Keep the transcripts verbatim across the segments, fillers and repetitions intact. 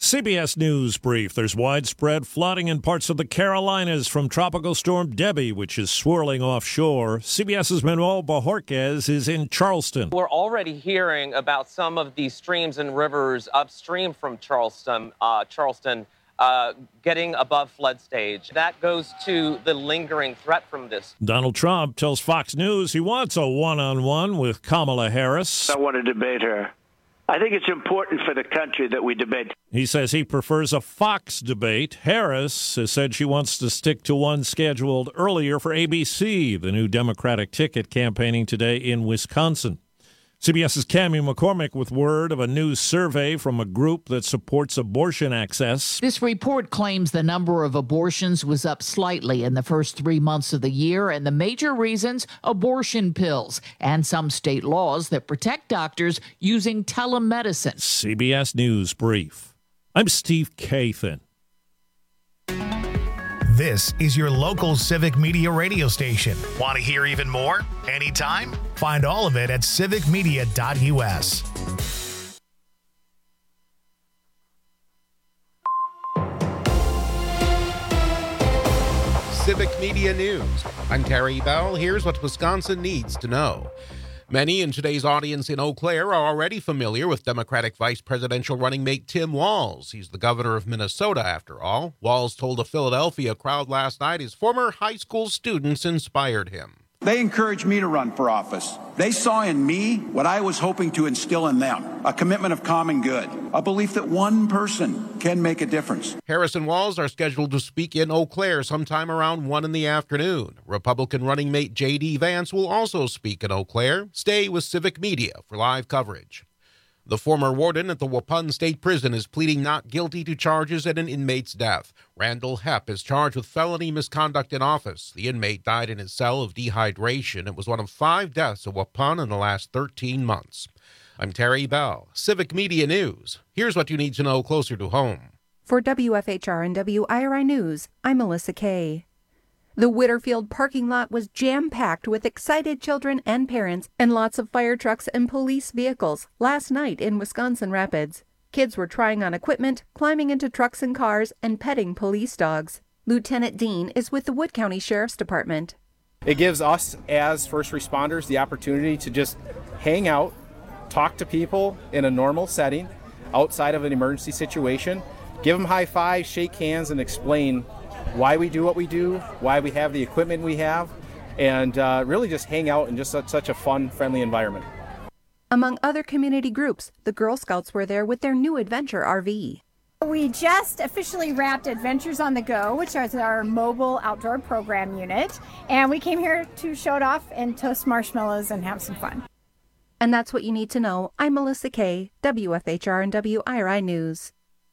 C B S News Brief. There's widespread flooding in parts of the Carolinas from Tropical Storm Debbie, which is swirling offshore. CBS's Manuel Bojorquez is in Charleston. We're already hearing about some of these streams and rivers upstream from Charleston, uh, Charleston uh, getting above flood stage. That goes to the lingering threat from this. Donald Trump tells Fox News he wants a one-on-one with Kamala Harris. I want to debate her. I think it's important for the country that we debate. He says he prefers a Fox debate. Harris has said she wants to stick to one scheduled earlier for A B C, the new Democratic ticket campaigning today in Wisconsin. CBS's Cammie McCormick with word of a new survey from a group that supports abortion access. This report claims the number of abortions was up slightly in the first three months of the year, and the major reasons, abortion pills and some state laws that protect doctors using telemedicine. C B S News Brief. I'm Steve Kathan. This is your local Civic Media radio station. Want to hear even more? Anytime? Find all of it at civic media dot u s. Civic Media News. I'm Terry Bell. Here's what Wisconsin needs to know. Many in today's audience in Eau Claire are already familiar with Democratic vice presidential running mate Tim Walz. He's the governor of Minnesota, after all. Walz told a Philadelphia crowd last night his former high school students inspired him. They encouraged me to run for office. They saw in me what I was hoping to instill in them, a commitment of common good, a belief that one person can make a difference. Harris and Walz are scheduled to speak in Eau Claire sometime around one in the afternoon. Republican running mate J D. Vance will also speak in Eau Claire. Stay with Civic Media for live coverage. The former warden at the Waupun State Prison is pleading not guilty to charges at an inmate's death. Randall Hepp is charged with felony misconduct in office. The inmate died in his cell of dehydration. It was one of five deaths at Waupun in the last thirteen months. I'm Terry Bell, Civic Media News. Here's what you need to know closer to home. For W F H R and W I R I News, I'm Melissa Kay. The Whitterfield parking lot was jam-packed with excited children and parents and lots of fire trucks and police vehicles last night in Wisconsin Rapids. Kids were trying on equipment, climbing into trucks and cars, and petting police dogs. Lieutenant Dean is with the Wood County Sheriff's Department. It gives us as first responders the opportunity to just hang out, talk to people in a normal setting outside of an emergency situation, give them high fives, shake hands, and explain why we do what we do, why we have the equipment we have, and uh, really just hang out in just such, such a fun, friendly environment. Among other community groups, the Girl Scouts were there with their new Adventure R V. We just officially wrapped Adventures on the Go, which is our mobile outdoor program unit, and we came here to show it off and toast marshmallows and have some fun. And that's what you need to know. I'm Melissa Kay, W F H R and W I R I News.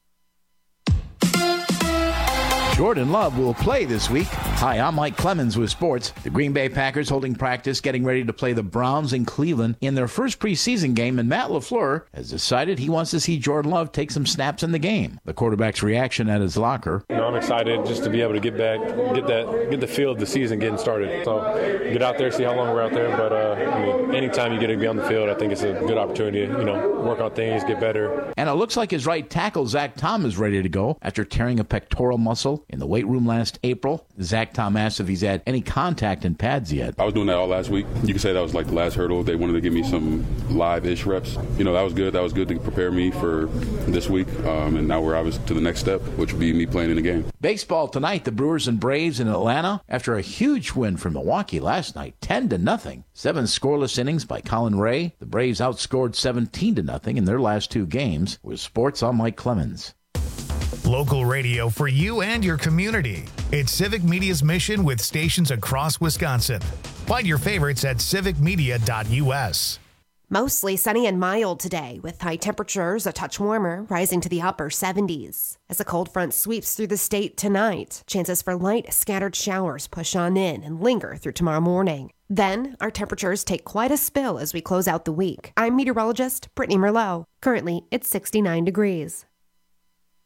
Jordan Love will play this week. Hi, I'm Mike Clemens with sports. The Green Bay Packers holding practice, getting ready to play the Browns in Cleveland in their first preseason game, and Matt LaFleur has decided he wants to see Jordan Love take some snaps in the game. The quarterback's reaction at his locker. You know, I'm excited just to be able to get back, get that, get the feel of the season getting started. So get out there, see how long we're out there. But uh, I mean, anytime you get to be on the field, I think it's a good opportunity to, you know, work on things, get better. And it looks like his right tackle, Zach Tom, is ready to go after tearing a pectoral muscle in the weight room last April. Zach Tom asked if he's had any contact in pads yet. I was doing that all last week. You can say that was like the last hurdle. They wanted to give me some live-ish reps. You know, that was good. That was good to prepare me for this week. Um, and now we're obviously to the next step, which would be me playing in the game. Baseball tonight, the Brewers and Braves in Atlanta. After a huge win from Milwaukee last night, ten to nothing. Seven scoreless innings by Colin Ray. The Braves outscored seventeen to nothing in their last two games. With sports, I'm Mike Clemens. Local radio for you and your community. It's Civic Media's mission with stations across Wisconsin. Find your favorites at civic media dot u s. Mostly sunny and mild today, with high temperatures a touch warmer, rising to the upper seventies. As a cold front sweeps through the state tonight, chances for light scattered showers push on in and linger through tomorrow morning. Then, our temperatures take quite a spill as we close out the week. I'm meteorologist Brittany Merlot. Currently, it's sixty-nine degrees.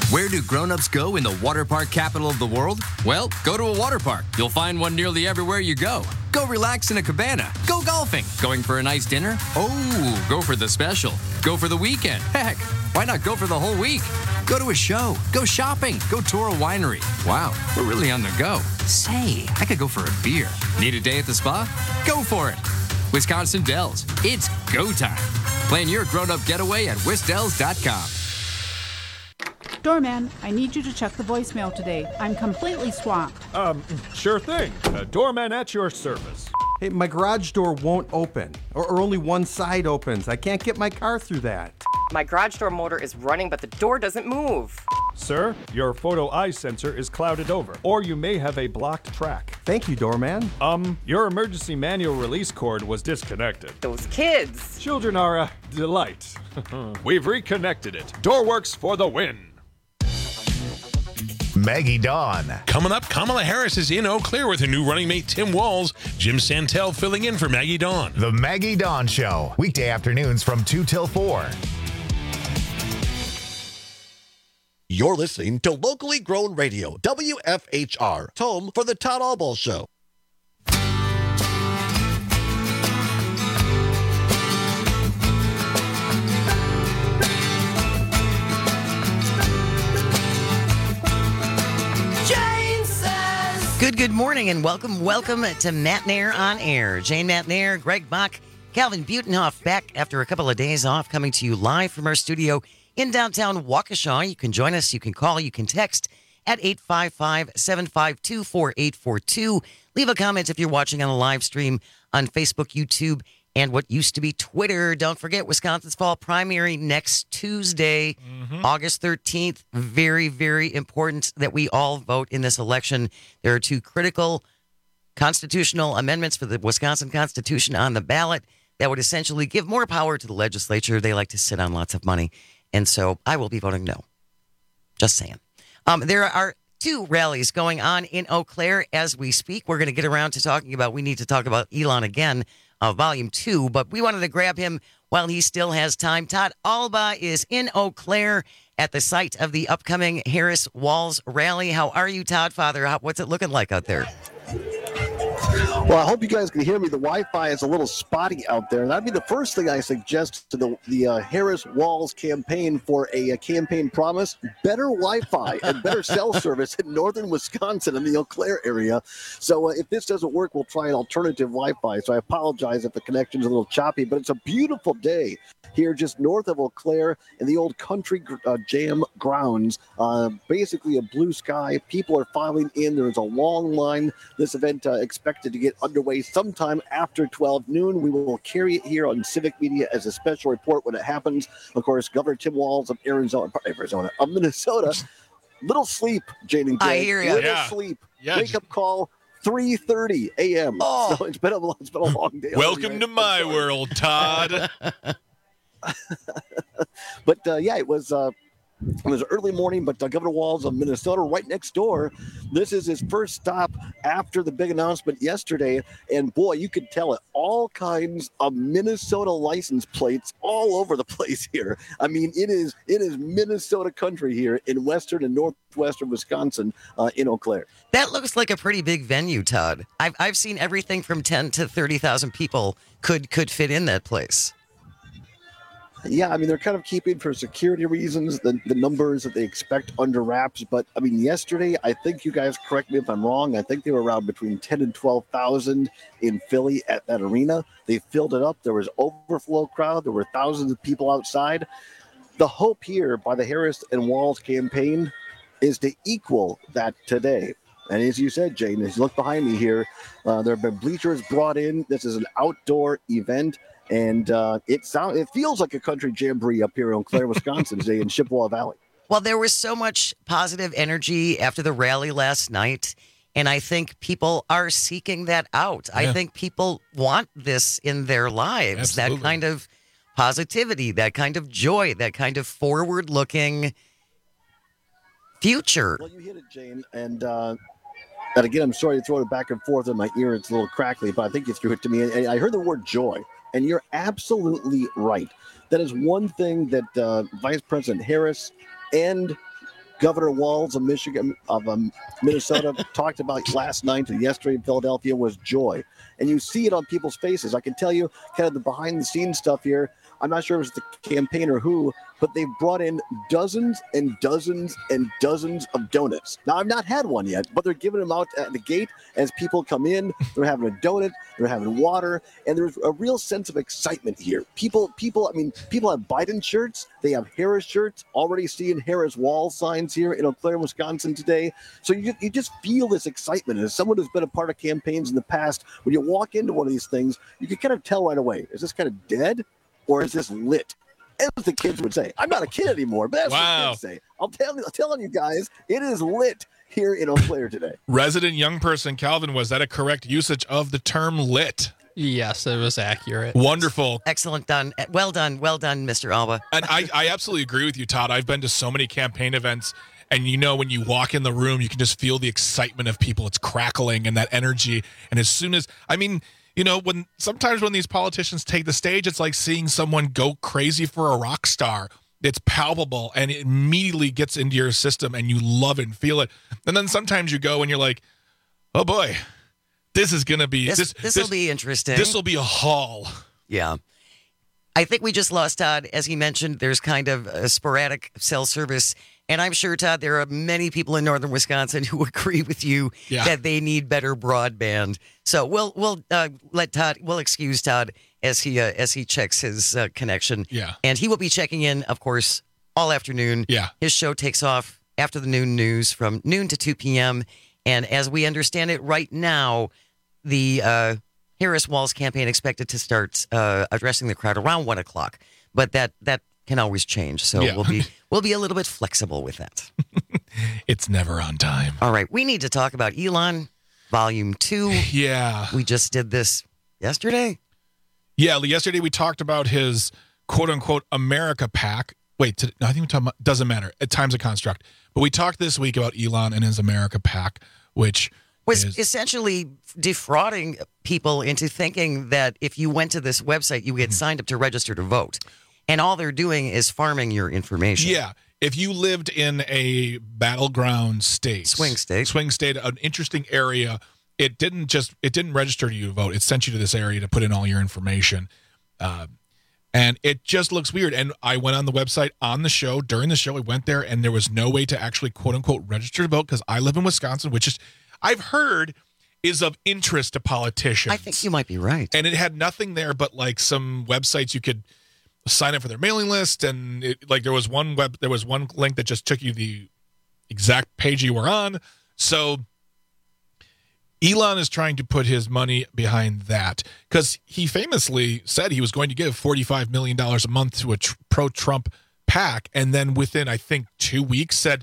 Where do grown-ups go in the water park capital of the world? Well, go to a water park. You'll find one nearly everywhere you go. Go relax in a cabana. Go golfing. Going for a nice dinner? Oh, go for the special. Go for the weekend. Heck, why not go for the whole week? Go to a show. Go shopping. Go tour a winery. Wow, we're really on the go. Say, I could go for a beer. Need a day at the spa? Go for it. Wisconsin Dells. It's go time. Plan your grown-up getaway at wisdells dot com. Doorman, I need you to check the voicemail today. I'm completely swamped. Um, sure thing. Uh, doorman at your service. Hey, my garage door won't open, or, or only one side opens. I can't get my car through that. My garage door motor is running, but the door doesn't move. Sir, your photo eye sensor is clouded over, or you may have a blocked track. Thank you, doorman. Um, your emergency manual release cord was disconnected. Those kids. Children are a delight. We've reconnected it. Doorworks for the win. Maggie Dawn. Coming up, Kamala Harris is in Eau Claire with her new running mate Tim Walz. Jim Santel filling in for Maggie Dawn. The Maggie Dawn Show, weekday afternoons from two till four. You're listening to locally grown radio, W F H R, home for the Todd Albaugh Show. Good, good morning, and welcome, welcome to Matt Nair on Air. Jane Matt Nair, Greg Bach, Calvin Butenhoff back after a couple of days off, coming to you live from our studio in downtown Waukesha. You can join us, you can call, you can text at eight five five, seven five two, four eight four two. Leave a comment if you're watching on a live stream on Facebook, YouTube, and what used to be Twitter. Don't forget Wisconsin's fall primary next Tuesday, mm-hmm. August thirteenth. Very, very important that we all vote in this election. There are two critical constitutional amendments for the Wisconsin Constitution on the ballot that would essentially give more power to the legislature. They like to sit on lots of money. And so I will be voting no. Just saying. Um, there are two rallies going on in Eau Claire as we speak. We're going to get around to talking about, we need to talk about Elon again. Uh, volume two, but we wanted to grab him while he still has time. Todd Albaugh is in Eau Claire at the site of the upcoming Harris Walz rally. How are you, Todd, Father? How, what's it looking like out there? Well, I hope you guys can hear me. The Wi-Fi is a little spotty out there. That'd be the first thing I suggest to the, the uh, Harris Walz campaign for a, a campaign promise. Better Wi-Fi and better cell service in northern Wisconsin in the Eau Claire area. So uh, if this doesn't work, we'll try an alternative Wi-Fi. So I apologize if the connection's a little choppy, but it's a beautiful day here just north of Eau Claire in the old Country uh, Jam grounds. Uh, basically a blue sky. People are filing in. There's a long line. This event uh, expected to get underway sometime after twelve noon. We will carry it here on Civic Media as a special report when it happens. Of course, Governor Tim Walz of Arizona, Arizona, of Minnesota. Little sleep, Jane and Jay. I hear you. Little yeah. sleep. Yeah. Wake up call. three thirty a.m. Oh. So it's been a it's been a long day. Welcome to my world, Todd. But uh, yeah, it was uh, it was early morning. But uh, Governor Walz of Minnesota, right next door. This is his first stop after the big announcement yesterday, and boy, you could tell it. All kinds of Minnesota license plates all over the place here. I mean, it is it is Minnesota country here in western and northwestern Wisconsin, uh, in Eau Claire. That looks like a pretty big venue, Todd. I've I've seen everything from ten to thirty thousand people could could fit in that place. Yeah, I mean, they're kind of keeping for security reasons the, the numbers that they expect under wraps. But, I mean, yesterday, I think you guys correct me if I'm wrong. I think they were around between ten and twelve thousand in Philly at that arena. They filled it up. There was overflow crowd. There were thousands of people outside. The hope here by the Harris and Walz campaign is to equal that today. And as you said, Jane, as you look behind me here, uh, there have been bleachers brought in. This is an outdoor event. And uh, it sound, it feels like a country jamboree up here in Eau Claire, Wisconsin, today in Chippewa Valley. Well, there was so much positive energy after the rally last night, and I think people are seeking that out. Yeah. I think people want this in their lives, Absolutely. That kind of positivity, that kind of joy, that kind of forward-looking future. Well, you hit it, Jane, and... Uh, And again, I'm sorry to throw it back and forth in my ear. It's a little crackly, but I think you threw it to me. And I heard the word joy, and you're absolutely right. That is one thing that uh, Vice President Harris and Governor Walz of Michigan, of um, Minnesota, talked about last night and yesterday in Philadelphia was joy. And you see it on people's faces. I can tell you kind of the behind-the-scenes stuff here. I'm not sure if it's the campaign or who, but they've brought in dozens and dozens and dozens of donuts. Now, I've not had one yet, but they're giving them out at the gate as people come in. They're having a donut, they're having water, and there's a real sense of excitement here. People, people, I mean, people have Biden shirts. They have Harris shirts. Already seeing Harris wall signs here in Eau Claire, Wisconsin today. So you, you just feel this excitement. As someone who's been a part of campaigns in the past, when you walk into one of these things, you can kind of tell right away, is this kind of dead or is this lit? As the kids would say. I'm not a kid anymore, but that's wow. what kids say. I'll tell you, I'm telling you guys, it is lit here in Eau Claire today. Resident young person, Calvin, was that a correct usage of the term lit? Yes, it was accurate. Wonderful. Excellent done. Well done. Well done, Mister Alba. And I, I absolutely agree with you, Todd. I've been to so many campaign events, and you know when you walk in the room, you can just feel the excitement of people. It's crackling and that energy. And as soon as, I mean, you know, when sometimes when these politicians take the stage, it's like seeing someone go crazy for a rock star. It's palpable, and it immediately gets into your system, and you love it and feel it. And then sometimes you go and you're like, oh, boy. This is going to be... This this will be interesting. This will be a haul. Yeah. I think we just lost Todd. As he mentioned, there's kind of a sporadic cell service. And I'm sure, Todd, there are many people in northern Wisconsin who agree with you yeah. that they need better broadband. So we'll we'll uh, let Todd, we'll excuse Todd as he uh, as he checks his uh, connection. Yeah. And he will be checking in, of course, all afternoon. Yeah. His show takes off after the noon news from noon to two p.m. And as we understand it right now, the uh, Harris Walz campaign expected to start uh, addressing the crowd around one o'clock, but that that can always change. So yeah. we'll be we'll be a little bit flexible with that. It's never on time. All right, we need to talk about Elon Volume Two. Yeah, we just did this yesterday. Yeah, yesterday we talked about his quote unquote America PAC. Wait, to, no, I think we talked about doesn't matter. At time's a construct, but we talked this week about Elon and his America PAC, which was is, essentially defrauding people into thinking that if you went to this website, you get mm-hmm. signed up to register to vote. And all they're doing is farming your information. Yeah. If you lived in a battleground state, swing state, swing state, an interesting area, it didn't just it didn't register you to vote. It sent you to this area to put in all your information, uh, and it just looks weird. And I went on the website on the show during the show. I went there, and there was no way to actually quote unquote register to vote because I live in Wisconsin, which is I've heard is of interest to politicians. I think you might be right. And it had nothing there but like some websites you could sign up for their mailing list, and it, like there was one web there was one link that just took you the exact page you were on. So Elon is trying to put his money behind that because he famously said he was going to give forty-five million dollars a month to a tr- pro-Trump PAC, and then within I think two weeks said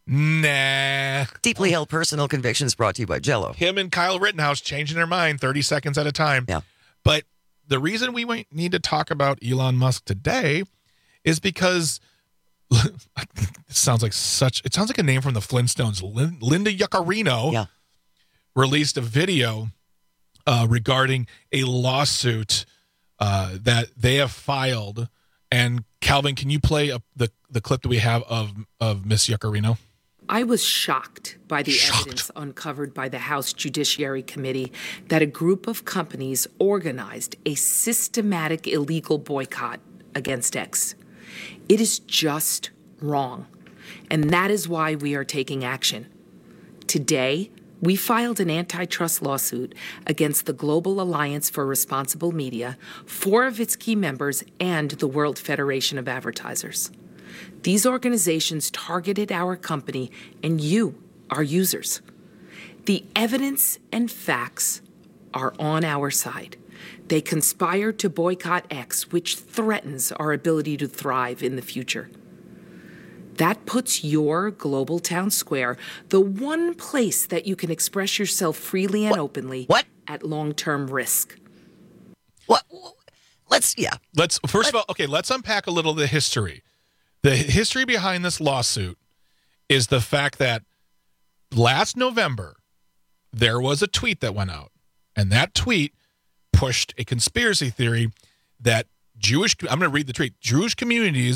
nah. Deeply held personal convictions brought to you by Jell-O. Him and Kyle Rittenhouse changing their mind thirty seconds at a time. Yeah. But the reason we might need to talk about Elon Musk today is because it sounds like such, it sounds like a name from the Flintstones. Lin, Linda Yaccarino yeah. released a video uh, regarding a lawsuit uh, that they have filed. And Calvin, can you play a, the, the clip that we have of, of Miss Yaccarino? I was shocked by the shocked. evidence uncovered by the House Judiciary Committee that a group of companies organized a systematic illegal boycott against X. It is just wrong, and that is why we are taking action. Today, we filed an antitrust lawsuit against the Global Alliance for Responsible Media, four of its key members, and the World Federation of Advertisers. These organizations targeted our company and you, our users. The evidence and facts are on our side. They conspired to boycott X, which threatens our ability to thrive in the future. That puts your global town square, the one place that you can express yourself freely and what? openly, what? at long-term risk. What? Let's, yeah. Let's, first Let, of all, okay, let's unpack a little of the history. The history behind this lawsuit is the fact that last November, there was a tweet that went out, and that tweet pushed a conspiracy theory that Jewish, I'm going to read the tweet, Jewish communities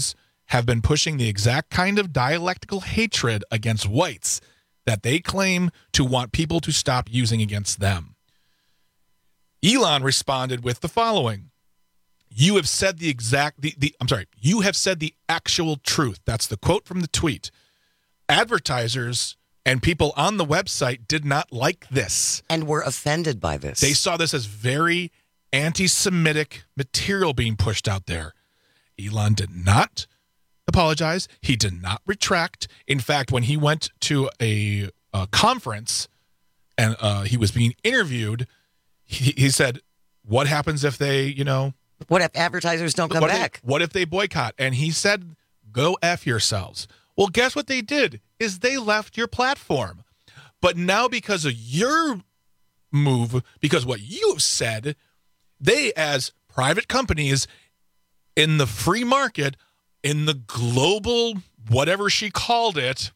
have been pushing the exact kind of dialectical hatred against whites that they claim to want people to stop using against them. Elon responded with the following. You have said the exact, the, the I'm sorry, you have said the actual truth. That's the quote from the tweet. Advertisers and people on the website did not like this. And were offended by this. They saw this as very anti-Semitic material being pushed out there. Elon did not apologize. He did not retract. In fact, when he went to a, a conference and uh, he was being interviewed, he, he said, what happens if they, you know... What if advertisers don't come what back? If, what if they boycott? And he said, go F yourselves. Well, guess what they did? Is they left your platform. But now because of your move, because what you have said, they as private companies in the free market, in the global, whatever she called it,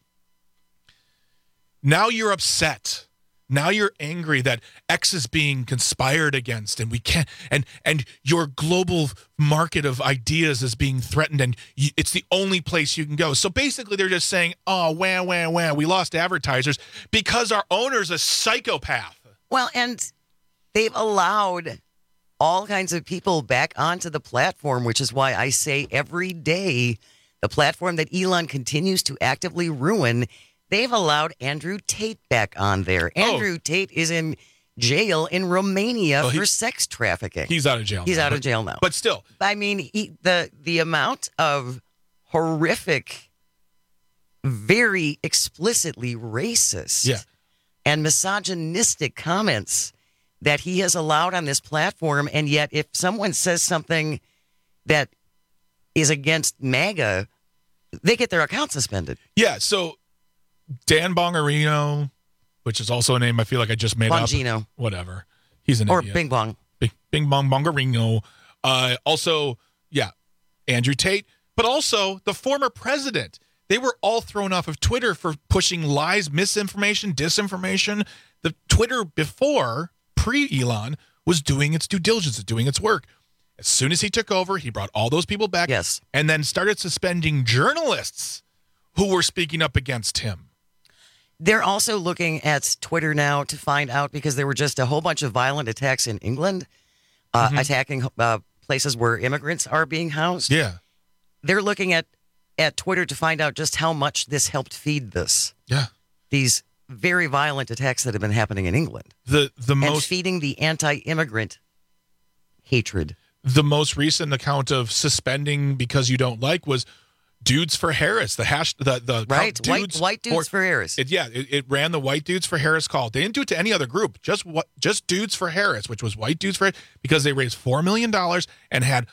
now you're upset. Now you're angry that X is being conspired against, and we can't, and and your global market of ideas is being threatened, and you, it's the only place you can go. So basically, they're just saying, "Oh, wah, wah, wah, we lost advertisers because our owner's a psychopath." Well, and they've allowed all kinds of people back onto the platform, which is why I say every day, the platform that Elon continues to actively ruin. They've allowed Andrew Tate back on there. Andrew oh. Tate is in jail in Romania well, he, for sex trafficking. He's out of jail. He's now, out but, of jail now. But still. I mean, he, the the amount of horrific, very explicitly racist yeah. and misogynistic comments that he has allowed on this platform, and yet if someone says something that is against MAGA, they get their account suspended. Yeah, so... Dan Bongarino, which is also a name I feel like I just made Bongino. up. Whatever. He's an or idiot. Bing Bong. Bing, Bing Bong Bongarino. Uh, also, yeah, Andrew Tate, but also the former president. They were all thrown off of Twitter for pushing lies, misinformation, disinformation. The Twitter before, pre-Elon, was doing its due diligence, doing its work. As soon as he took over, he brought all those people back. Yes. And then started suspending journalists who were speaking up against him. They're also looking at Twitter now to find out, because there were just a whole bunch of violent attacks in England, uh, mm-hmm. attacking uh, places where immigrants are being housed. Yeah. They're looking at, at Twitter to find out just how much this helped feed this. Yeah. These very violent attacks that have been happening in England. The the and most feeding the anti-immigrant hatred. The most recent account of suspending because you don't like was Dudes for Harris, the hash, the the right, dudes white, white dudes for, for Harris. It, yeah, it, it ran the White Dudes for Harris call. They didn't do it to any other group, just what, just Dudes for Harris, which was White Dudes for because they raised four million dollars and had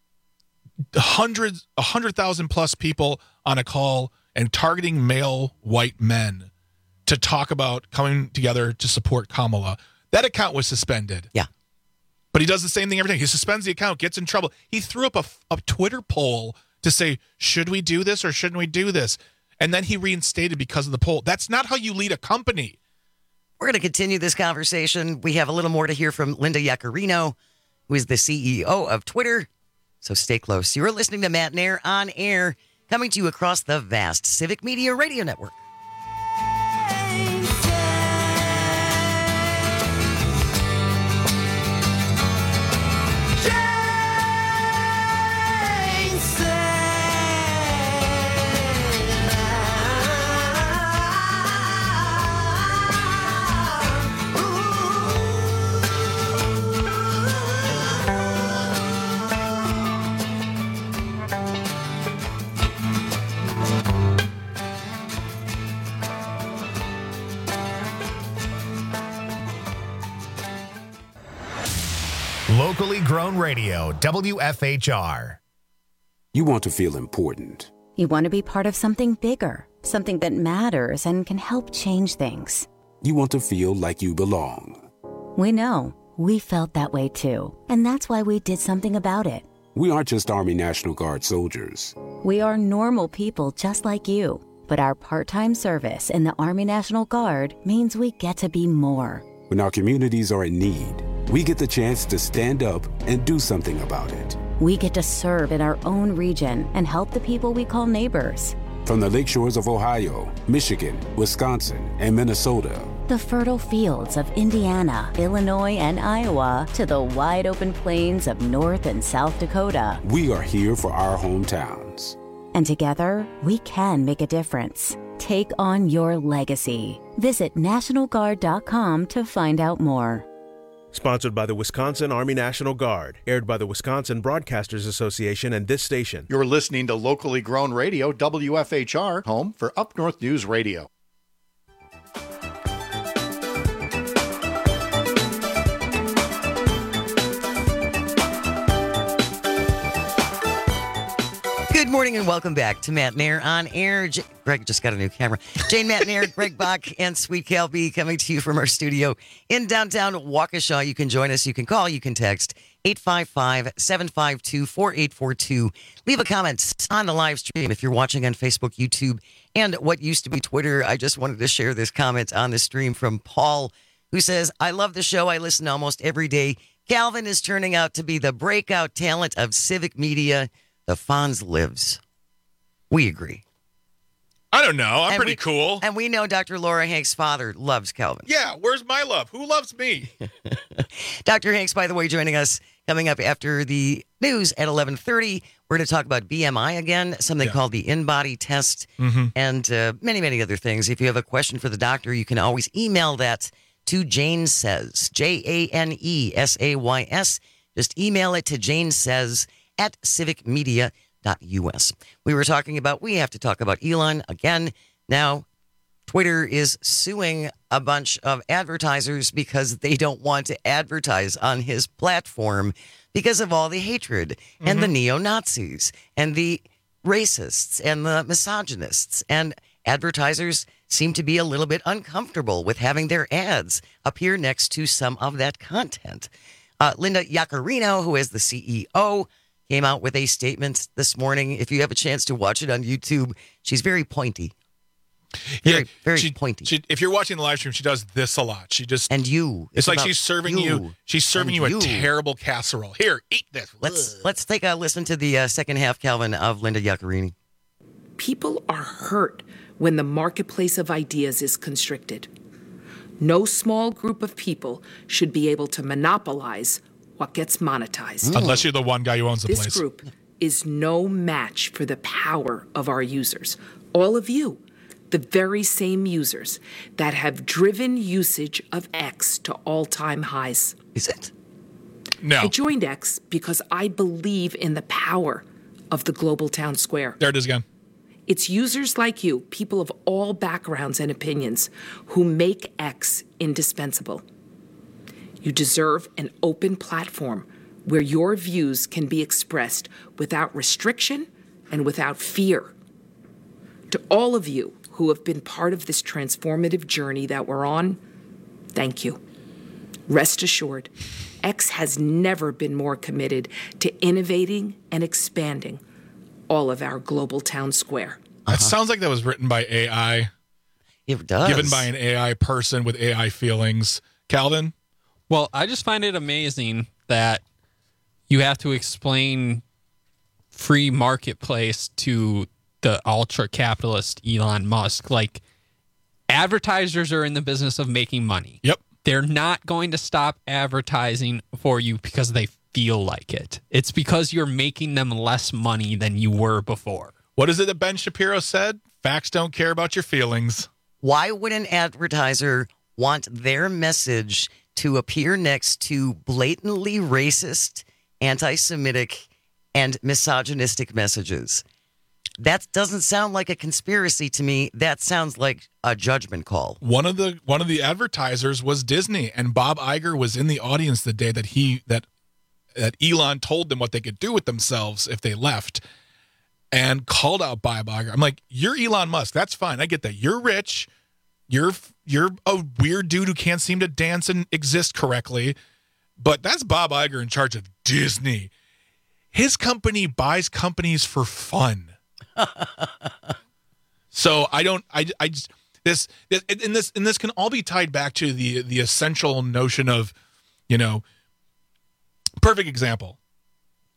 hundreds, a hundred thousand plus people on a call and targeting male white men to talk about coming together to support Kamala. That account was suspended. Yeah, but he does the same thing every day. He suspends the account, gets in trouble. He threw up a, a Twitter poll to say, should we do this or shouldn't we do this? And then he reinstated because of the poll. That's not how you lead a company. We're going to continue this conversation. We have a little more to hear from Linda Yaccarino, who is the C E O of Twitter. So stay close. You're listening to Matt Nair on air, coming to you across the vast Civic Media Radio Network. Locally grown radio, W F H R. You want to feel important. You want to be part of something bigger, something that matters and can help change things. You want to feel like you belong. We know. We felt that way too. And that's why we did something about it. We aren't just Army National Guard soldiers. We are normal people just like you. But our part-time service in the Army National Guard means we get to be more. When our communities are in need, we get the chance to stand up and do something about it. we get to serve in our own region and help the people we call neighbors. From the lakeshores of Ohio, Michigan, Wisconsin, and Minnesota. The fertile fields of Indiana, Illinois, and Iowa to the wide open plains of North and South Dakota. We are here for our hometowns. And together, we can make a difference. Take on your legacy. Visit National Guard dot com to find out more. Sponsored by the Wisconsin Army National Guard. Aired by the Wisconsin Broadcasters Association and this station. You're listening to locally grown radio, W F H R, home for Up North News Radio. Good morning and welcome back to Matt Nair on Air. J- Greg just got a new camera. Jane Matt Nair, Greg Bach, and Sweet Cal B coming to you from our studio in downtown Waukesha. You can join us. You can call. You can text eight five five, seven five two, four eight four two. Leave a comment on the live stream if you're watching on Facebook, YouTube, and what used to be Twitter. I just wanted to share this comment on the stream from Paul, who says, I love the show. I listen almost every day. Calvin is turning out to be the breakout talent of civic media. The Fonz lives. We agree. I don't know. I'm and pretty we, cool. And we know Doctor Laura Hanks' father loves Calvin. Yeah, where's my love? Who loves me? Doctor Hanks, by the way, joining us coming up after the news at eleven thirty. We're going to talk about B M I again, something yeah. called the in-body test, mm-hmm. and uh, many, many other things. If you have a question for the doctor, you can always email that to Jane Says, J A N E S A Y S. Just email it to Jane Says at civic media dot U S. We were talking about, we have to talk about Elon again. Now, Twitter is suing a bunch of advertisers because they don't want to advertise on his platform because of all the hatred mm-hmm. and the neo-Nazis and the racists and the misogynists. And advertisers seem to be a little bit uncomfortable with having their ads appear next to some of that content. Uh, Linda Yaccarino, who is the C E O, came out with a statement this morning. If you have a chance to watch it on YouTube, she's very pointy. Very, yeah, very she, pointy. She, if you're watching the live stream, she does this a lot. She just and you. It's, it's like she's serving you. you. She's serving you a you. terrible casserole. Here, eat this. Let's Ugh. let's take a listen to the uh, second half, Calvin, of Linda Yaccarini. People are hurt when the marketplace of ideas is constricted. No small group of people should be able to monopolize what gets monetized. Mm. Unless you're the one guy who owns the this place. This group is no match for the power of our users. All of you, the very same users that have driven usage of X to all-time highs. Is it? No. I joined X because I believe in the power of the global town square. There it is again. It's users like you, people of all backgrounds and opinions, who make X indispensable. You deserve an open platform where your views can be expressed without restriction and without fear. To all of you who have been part of this transformative journey that we're on, thank you. Rest assured, X has never been more committed to innovating and expanding all of our global town square. That uh-huh. sounds like that was written by A I. It does. Given by an A I person with A I feelings. Calvin? Well, I just find it amazing that you have to explain free marketplace to the ultra-capitalist Elon Musk. Like, advertisers are in the business of making money. Yep. They're not going to stop advertising for you because they feel like it. It's because you're making them less money than you were before. What is it that Ben Shapiro said? Facts don't care about your feelings. Why would an advertiser want their message to appear next to blatantly racist, anti-Semitic, and misogynistic messages? That doesn't sound like a conspiracy to me. That sounds like a judgment call. One of the one of the advertisers was Disney, and Bob Iger was in the audience the day that he that that Elon told them what they could do with themselves if they left, and called out Bob Iger. I'm like, you're Elon Musk. That's fine. I get that. You're rich. You're you're a weird dude who can't seem to dance and exist correctly, but that's Bob Iger in charge of Disney. His company buys companies for fun. So I don't. I I just this this and this and this can all be tied back to the the essential notion of, you know, perfect example.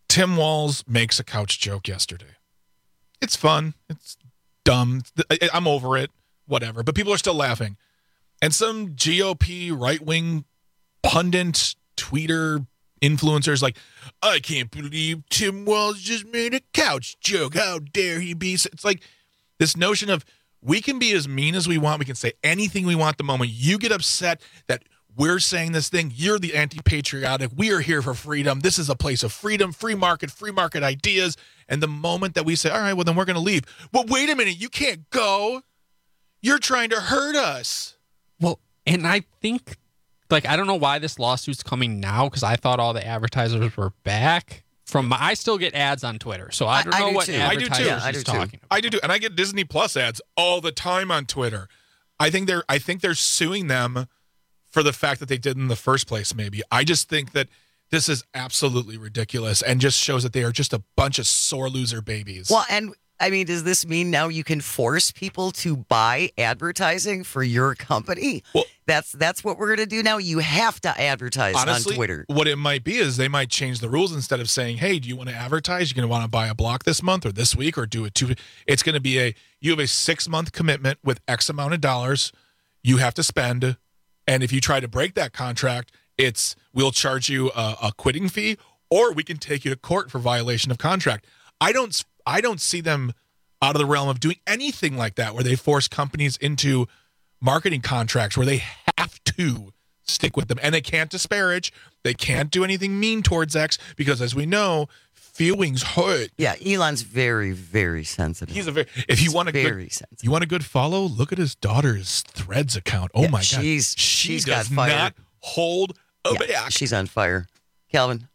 Tim Walz makes a couch joke yesterday. It's fun. It's dumb. I- I'm over it. Whatever. But people are still laughing. And some G O P right-wing pundit, tweeter, influencers like, I can't believe Tim Walz just made a couch joke. How dare he be? It's like this notion of we can be as mean as we want. We can say anything we want the moment you get upset that we're saying this thing. You're the anti-patriotic. We are here for freedom. This is a place of freedom, free market, free market ideas. And the moment that we say, all right, well, then we're going to leave. Well, wait a minute. You can't go. You're trying to hurt us. Well, and I think, like, I don't know why this lawsuit's coming now, because I thought all the advertisers were back. From my, I still get ads on Twitter, so I don't I, know I do what too. advertisers I do too. Yeah, I do is too. talking about. I do too. And I get Disney Plus ads all the time on Twitter. I think they're I think they're suing them for the fact that they did in the first place, maybe. I just think that this is absolutely ridiculous and just shows that they are just a bunch of sore loser babies. Well, and I mean, does this mean now you can force people to buy advertising for your company? Well, that's that's what we're going to do now. You have to advertise honestly, on Twitter. What it might be is they might change the rules. Instead of saying, hey, do you want to advertise? You're going to want to buy a block this month or this week or do it two. It's going to be a, you have a six month commitment with X amount of dollars you have to spend. And if you try to break that contract, it's, we'll charge you a, a quitting fee, or we can take you to court for violation of contract. I don't, I don't see them out of the realm of doing anything like that, where they force companies into marketing contracts where they have to stick with them, and they can't disparage. They can't do anything mean towards X, because as we know, feelings hurt. Yeah, Elon's very, very sensitive. He's a very. If you want a very good, sensitive. you want a good follow, look at his daughter's Threads account. Oh Yeah, my god, she's she she's does got fire. not hold a Yeah, back. she's on fire. Calvin.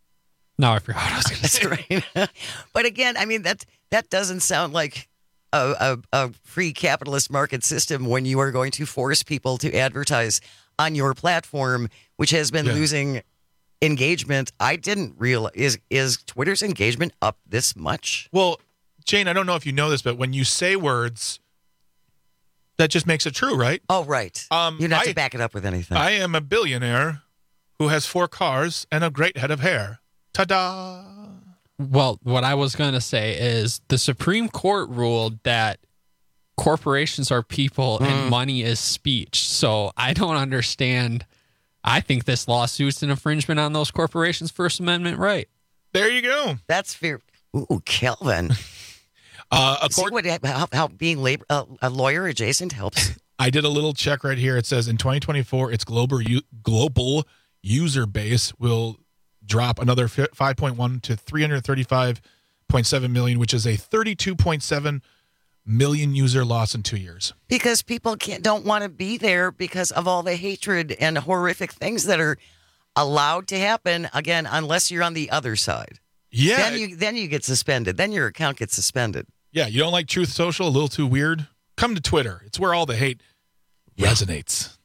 No, I forgot what I was going to say. That's right. But again, I mean, that that doesn't sound like a, a, a free capitalist market system when you are going to force people to advertise on your platform, which has been Yeah. losing engagement. I didn't realize, is, is Twitter's engagement up this much? Well, Jane, I don't know if you know this, but when you say words, that just makes it true, right? Oh, right. Um, you don't have I- to back it up with anything. I am a billionaire who has four cars and a great head of hair. Ta-da! Well, what I was going to say is the Supreme Court ruled that corporations are people Mm. and money is speech. So I don't understand. I think this lawsuit's an infringement on those corporations' First Amendment right. There you go. That's fair. Ooh, Calvin. Uh, See what, how, how being labor, uh, a lawyer adjacent helps. I did a little check right here. It says in twenty twenty-four, its global u- global user base will drop another five point one to three hundred thirty-five point seven million, which is a thirty-two point seven million user loss in two years. Because people can't don't want to be there because of all the hatred and horrific things that are allowed to happen. Again, unless you're on the other side. Yeah. Then you then you get suspended. Then your account gets suspended. Yeah, you don't like Truth Social? A little too weird? Come to Twitter. It's where all the hate Yeah. resonates.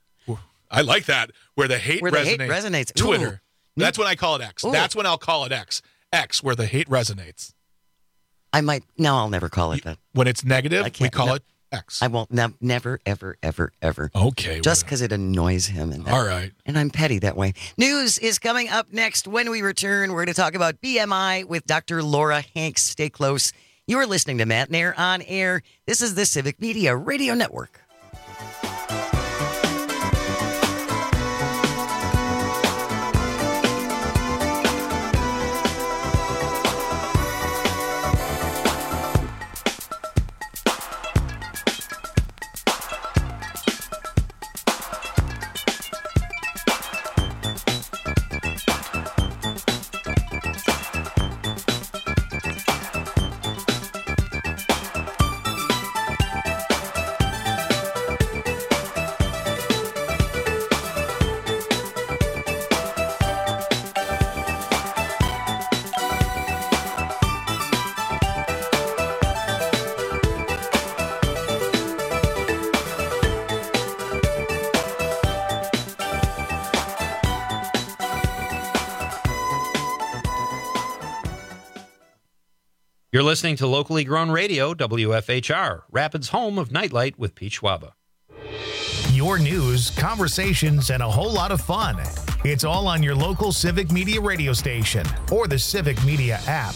I like that. Where the hate Where the resonates. hate resonates. Twitter. Ooh. That's when I call it X. Ooh. That's when I'll call it X. X, where the hate resonates. I might no, I'll never call it that. When it's negative, I we can't- call no. it X. I won't nev- never, ever, ever, ever. Okay. Just because it annoys him. And that- All right. And I'm petty that way. News is coming up next. When we return, we're going to talk about B M I with Doctor Laura Hanks. Stay close. You're listening to Matt Nair on Air. This is the Civic Media Radio Network. You're listening to locally grown radio, W F H R, Rapids' home of Nightlight with Pete Schwaba. your news, conversations, and a whole lot of fun. It's all on your local Civic Media radio station or the Civic Media app.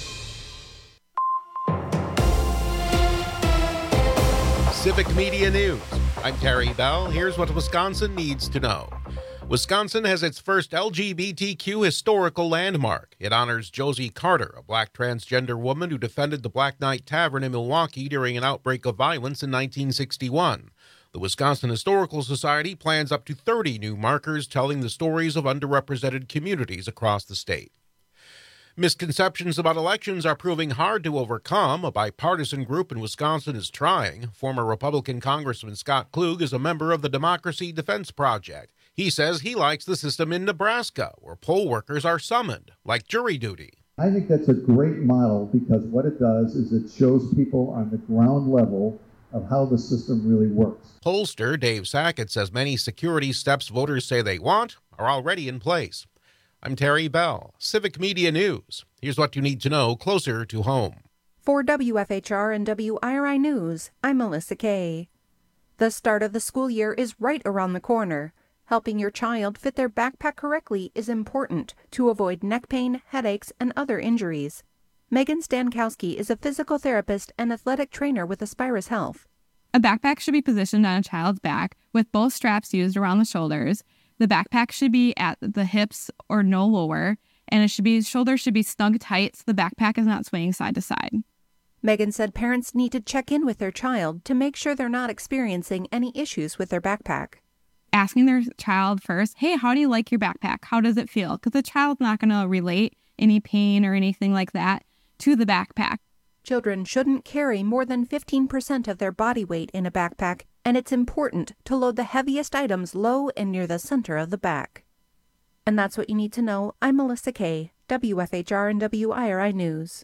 Civic Media News. I'm Terry Bell. Here's what Wisconsin needs to know. Wisconsin has its first L G B T Q historical landmark. It honors Josie Carter, a black transgender woman who defended the Black Knight Tavern in Milwaukee during an outbreak of violence in nineteen sixty-one. The Wisconsin Historical Society plans up to thirty new markers telling the stories of underrepresented communities across the state. Misconceptions about elections are proving hard to overcome. A bipartisan group in Wisconsin is trying. Former Republican Congressman Scott Klug is a member of the Democracy Defense Project. He says he likes the system in Nebraska, where poll workers are summoned, like jury duty. I think that's a great model because what it does is it shows people on the ground level of how the system really works. Pollster Dave Sackett says many security steps voters say they want are already in place. I'm Terry Bell, Civic Media News. Here's what you need to know closer to home. For W F H R and W I R I News, I'm Melissa Kay. The start of the school year is right around the corner. Helping your child fit their backpack correctly is important to avoid neck pain, headaches, and other injuries. Megan Stankowski is a physical therapist and athletic trainer with Aspirus Health. A backpack should be positioned on a child's back with both straps used around the shoulders. The backpack should be at the hips or no lower, and it should be shoulders should be snug tight so the backpack is not swaying side to side. Megan said parents need to check in with their child to make sure they're not experiencing any issues with their backpack. Asking their child first, hey, how do you like your backpack? How does it feel? Because the child's not going to relate any pain or anything like that to the backpack. Children shouldn't carry more than fifteen percent of their body weight in a backpack, and it's important to load the heaviest items low and near the center of the back. And that's what you need to know. I'm Melissa Kay, W F H R and W I R I News.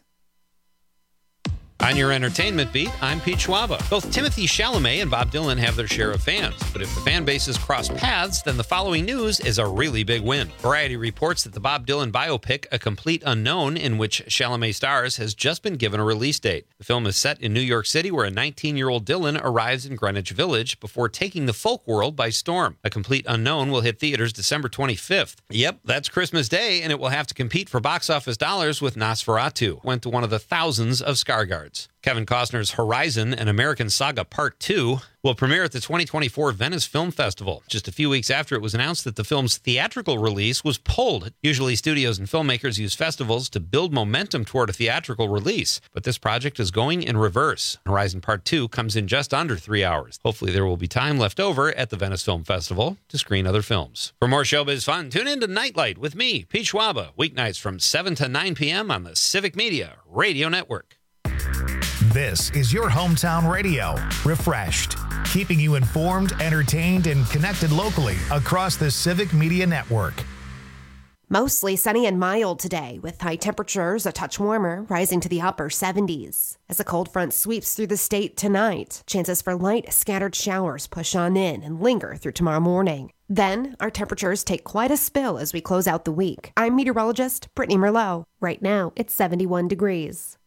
On your entertainment beat, I'm Pete Schwaba. Both Timothée Chalamet and Bob Dylan have their share of fans, but if the fan bases cross paths, then the following news is a really big win. Variety reports that the Bob Dylan biopic, A Complete Unknown, in which Chalamet stars, has just been given a release date. The film is set in New York City, where a nineteen-year-old Dylan arrives in Greenwich Village before taking the folk world by storm. A Complete Unknown will hit theaters December twenty-fifth. Yep, that's Christmas Day, and it will have to compete for box office dollars with Nosferatu. Went to one of the thousands of Skarsgårds. Kevin Costner's Horizon, an American Saga Part two, will premiere at the twenty twenty-four Venice Film Festival, just a few weeks after it was announced that the film's theatrical release was pulled. Usually studios and filmmakers use festivals to build momentum toward a theatrical release, but this project is going in reverse. Horizon Part two comes in just under three hours. Hopefully there will be time left over at the Venice Film Festival to screen other films. For more showbiz fun, tune in to Nightlight with me, Pete Schwaba, weeknights from seven to nine p.m. on the Civic Media Radio Network. This is your hometown radio, refreshed, keeping you informed, entertained, and connected locally across the Civic Media Network. Mostly sunny and mild today, with high temperatures a touch warmer, rising to the upper seventies. As a cold front sweeps through the state tonight, chances for light, scattered showers push on in and linger through tomorrow morning. Then, our temperatures take quite a spill as we close out the week. I'm meteorologist Brittany Merlot. Right now, it's seventy-one degrees.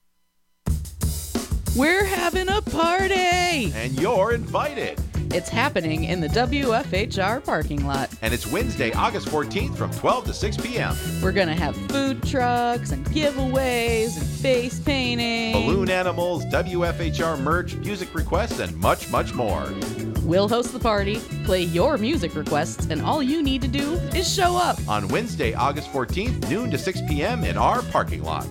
We're having a party! And you're invited. It's happening in the W F H R parking lot. And it's Wednesday, August fourteenth from twelve to six p.m. We're going to have food trucks and giveaways and face painting. Balloon animals, W F H R merch, music requests, and much, much more. We'll host the party, play your music requests, and all you need to do is show up. On Wednesday, August fourteenth, noon to six p.m. in our parking lot.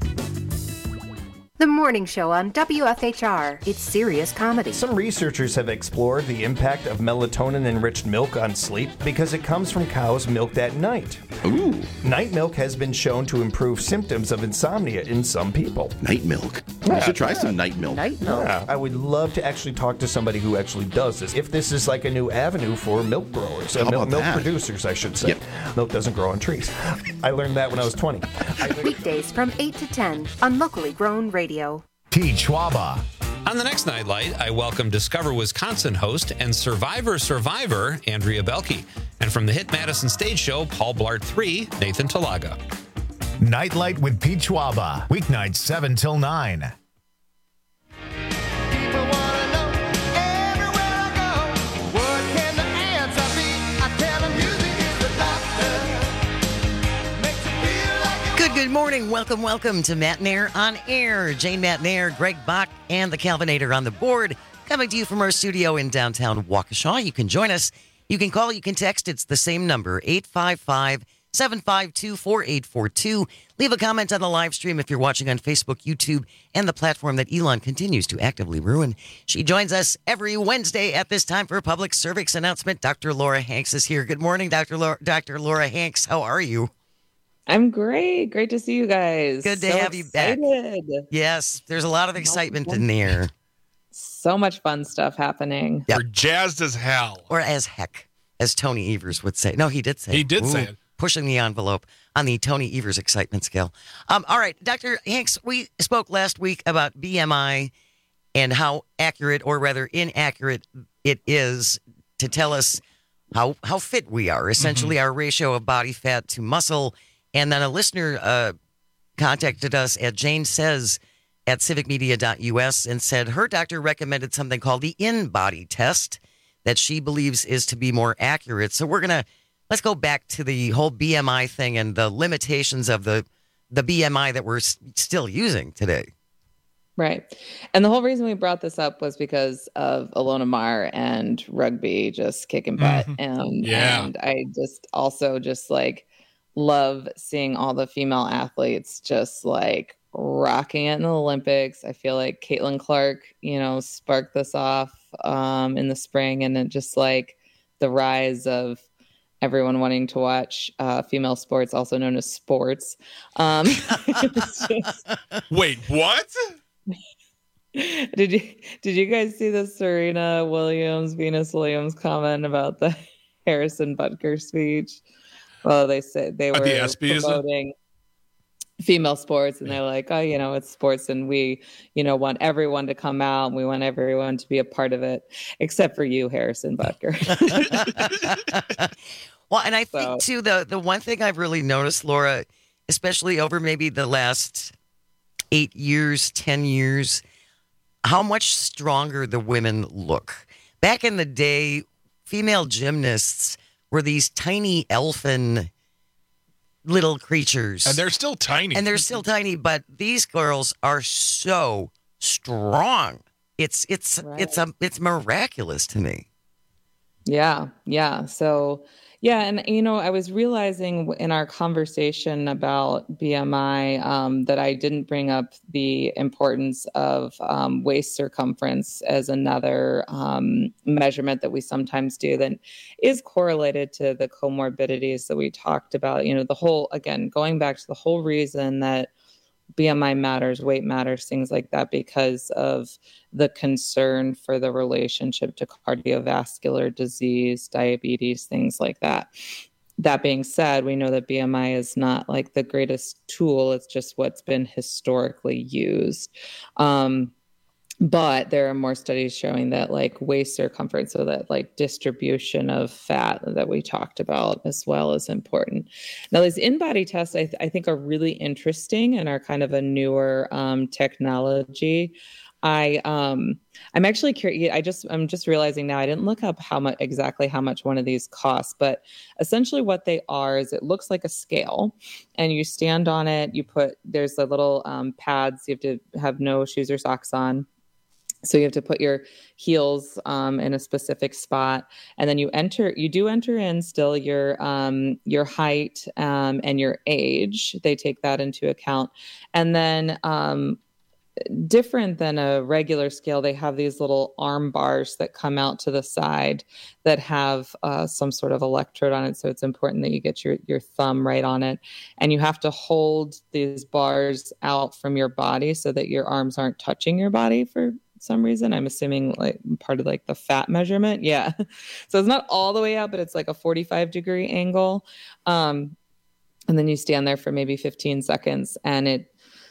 The morning show on W F H R. It's serious comedy. Some researchers have explored the impact of melatonin-enriched milk on sleep because it comes from cows milked at night. Ooh. Night milk has been shown to improve symptoms of insomnia in some people. Night milk. Yeah, I should try yeah. some night milk. Night milk. Yeah, I would love to actually talk to somebody who actually does this. If this is like a new avenue for milk growers, uh, How milk, about milk that? producers, I should say. Yep. Milk doesn't grow on trees. I learned that when I was twenty. Weekdays from eight to ten on Locally Grown Radio. Pete Schwaba. On the next Nightlight, I welcome Discover Wisconsin host and Survivor Survivor, Andrea Belke. And from the hit Madison Stage Show, Paul Blart three, Nathan Talaga. Nightlight with Pete Schwaba. Weeknights seven till nine. People wanna know everywhere I go, what Good morning. Welcome, welcome to Matt Nair on Air. Jane Matt Nair, Greg Bach, and the Calvinator on the board. Coming to you from our studio in downtown Waukesha. You can join us. You can call, you can text. It's the same number, eight five five, seven five two, four eight four two. Leave a comment on the live stream if you're watching on Facebook, YouTube, and the platform that Elon continues to actively ruin. She joins us every Wednesday at this time for a public service announcement. Doctor Laura Hanks is here. Good morning, Doctor Laura, Doctor Laura Hanks. How are you? I'm great. Great to see you guys. Good to so have you back. excited. Yes, there's a lot of excitement in the air. So much fun stuff happening. Yep. We're jazzed as hell. Or as heck, as Tony Evers would say. No, he did say He it. did Ooh, say it. Pushing the envelope on the Tony Evers excitement scale. Um, all right, Doctor Hanks, we spoke last week about B M I and how accurate, or rather inaccurate, it is to tell us how, how fit we are, essentially mm-hmm. our ratio of body fat to muscle. And then a listener uh, contacted us at Jane Says at civic media dot U S and said her doctor recommended something called the InBody test that she believes is to be more accurate. So we're going to, let's go back to the whole B M I thing and the limitations of the, the B M I that we're s- still using today. Right. And the whole reason we brought this up was because of Ilona Maher and rugby just kicking butt. Mm-hmm. And, yeah. and I just also just like love seeing all the female athletes just like rocking it in the Olympics. I feel like Caitlin Clark, you know, sparked this off um, in the spring, and it just like the rise of everyone wanting to watch uh, female sports, also known as sports. Um, just... Wait, what? Did you did you guys see the Serena Williams, Venus Williams comment about the Harrison Butker speech? Well, they said they were At the ESPYs? promoting female sports, and they're like, oh, you know, it's sports, and we, you know, want everyone to come out, and we want everyone to be a part of it, except for you, Harrison Butker. Well, and I think, so, too, the, the one thing I've really noticed, Laura, especially over maybe the last eight years, ten years, how much stronger the women look. Back in the day, female gymnasts were these tiny elfin little creatures. And they're still tiny. And they're still tiny, but these girls are so strong. It's it's right. it's a it's miraculous to me. Yeah, yeah. So yeah, and you know, I was realizing in our conversation about B M I um, that I didn't bring up the importance of um, waist circumference as another um, measurement that we sometimes do that is correlated to the comorbidities that we talked about. You know, the whole, again, going back to the whole reason that B M I matters, weight matters, things like that, because of the concern for the relationship to cardiovascular disease, diabetes, things like that. That being said, we know that B M I is not like the greatest tool. It's just what's been historically used. Um, But there are more studies showing that like waist circumference, so that like distribution of fat that we talked about as well, is important. Now, these InBody tests, I, th- I think, are really interesting and are kind of a newer um, technology. I um, I'm actually curious. I just I'm just realizing now I didn't look up how much exactly how much one of these costs, but essentially what they are is it looks like a scale, and you stand on it. You put there's the little um, pads. You have to have no shoes or socks on. So you have to put your heels um, in a specific spot, and then you enter. You do enter in still your um, your height um, and your age. They take that into account, and then um, different than a regular scale, they have these little arm bars that come out to the side that have uh, some sort of electrode on it. So it's important that you get your your thumb right on it, and you have to hold these bars out from your body so that your arms aren't touching your body for some reason. I'm assuming like part of like the fat measurement. Yeah. So it's not all the way out, but it's like a forty-five degree angle. Um, and then you stand there for maybe fifteen seconds, and it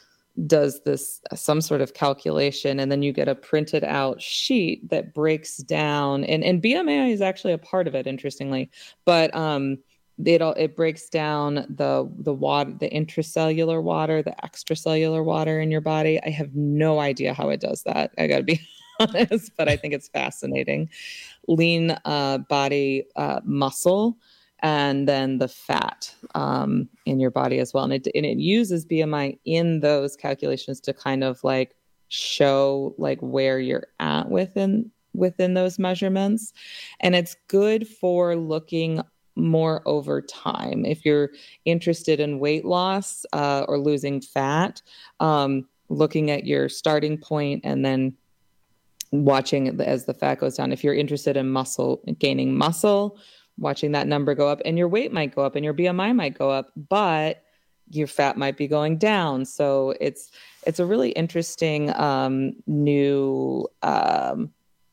does this some sort of calculation, and then you get a printed out sheet that breaks down, and, and B M I is actually a part of it, interestingly, but um, it all it breaks down the the water, the intracellular water, the extracellular water in your body. I have no idea how it does that. I got to be honest, but I think it's fascinating. Lean uh, body uh, muscle and then the fat um, in your body as well. And it, and it uses B M I in those calculations to kind of like show like where you're at within within those measurements. And it's good for looking more over time. If you're interested in weight loss uh, or losing fat, um, looking at your starting point and then watching as the fat goes down. If you're interested in muscle, gaining muscle, watching that number go up, and your weight might go up and your B M I might go up, but your fat might be going down. So it's it's a really interesting um, new um,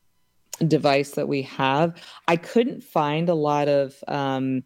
device that we have. I couldn't find a lot of um,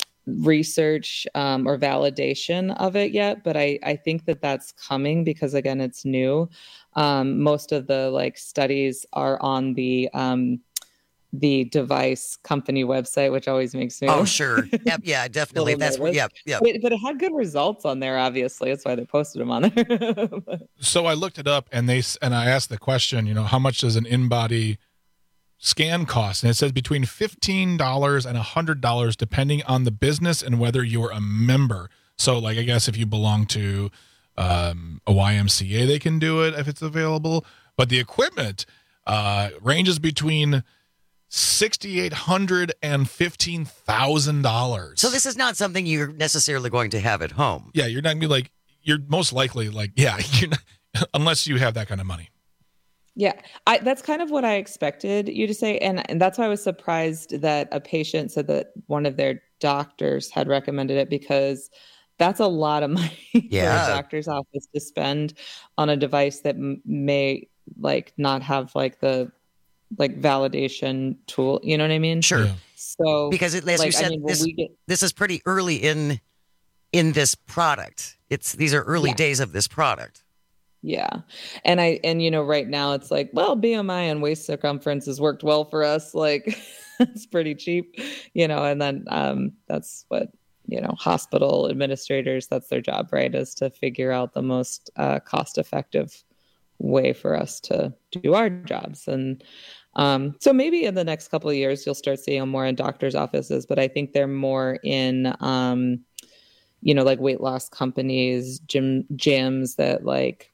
research um, or validation of it yet, but I, I think that that's coming because, again, it's new. Um, most of the like studies are on the um, the device company website, which always makes me oh sure yep yeah definitely that's what yep yep but, but it had good results on there. Obviously, that's why they posted them on there. So I looked it up, and they and I asked the question, you know, how much does an in-body scan cost? And it says between fifteen dollars and one hundred dollars depending on the business and whether you're a member. So like I guess if you belong to um, a Y M C A, they can do it if it's available. But the equipment uh, ranges between sixty-eight hundred dollars and fifteen thousand dollars. So this is not something you're necessarily going to have at home. Yeah, you're not going to be like, you're most likely like, yeah, you're not, unless you have that kind of money. Yeah, I, that's kind of what I expected you to say. And, and that's why I was surprised that a patient said that one of their doctors had recommended it, because that's a lot of money yeah. for a doctor's office to spend on a device that m- may like not have like the like validation tool. You know what I mean? Sure. Yeah. So because it, as like, you said, I mean, this, get... this is pretty early in in this product. It's these are early yeah. days of this product. Yeah. And I, and you know, right now it's like, well, B M I and waist circumference has worked well for us. Like it's pretty cheap, you know, and then um, that's what, you know, hospital administrators, that's their job, right? Is to figure out the most uh, cost effective way for us to do our jobs. And um, so maybe in the next couple of years, you'll start seeing them more in doctors' offices, but I think they're more in, um, you know, like weight loss companies, gym gyms that like,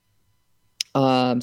um,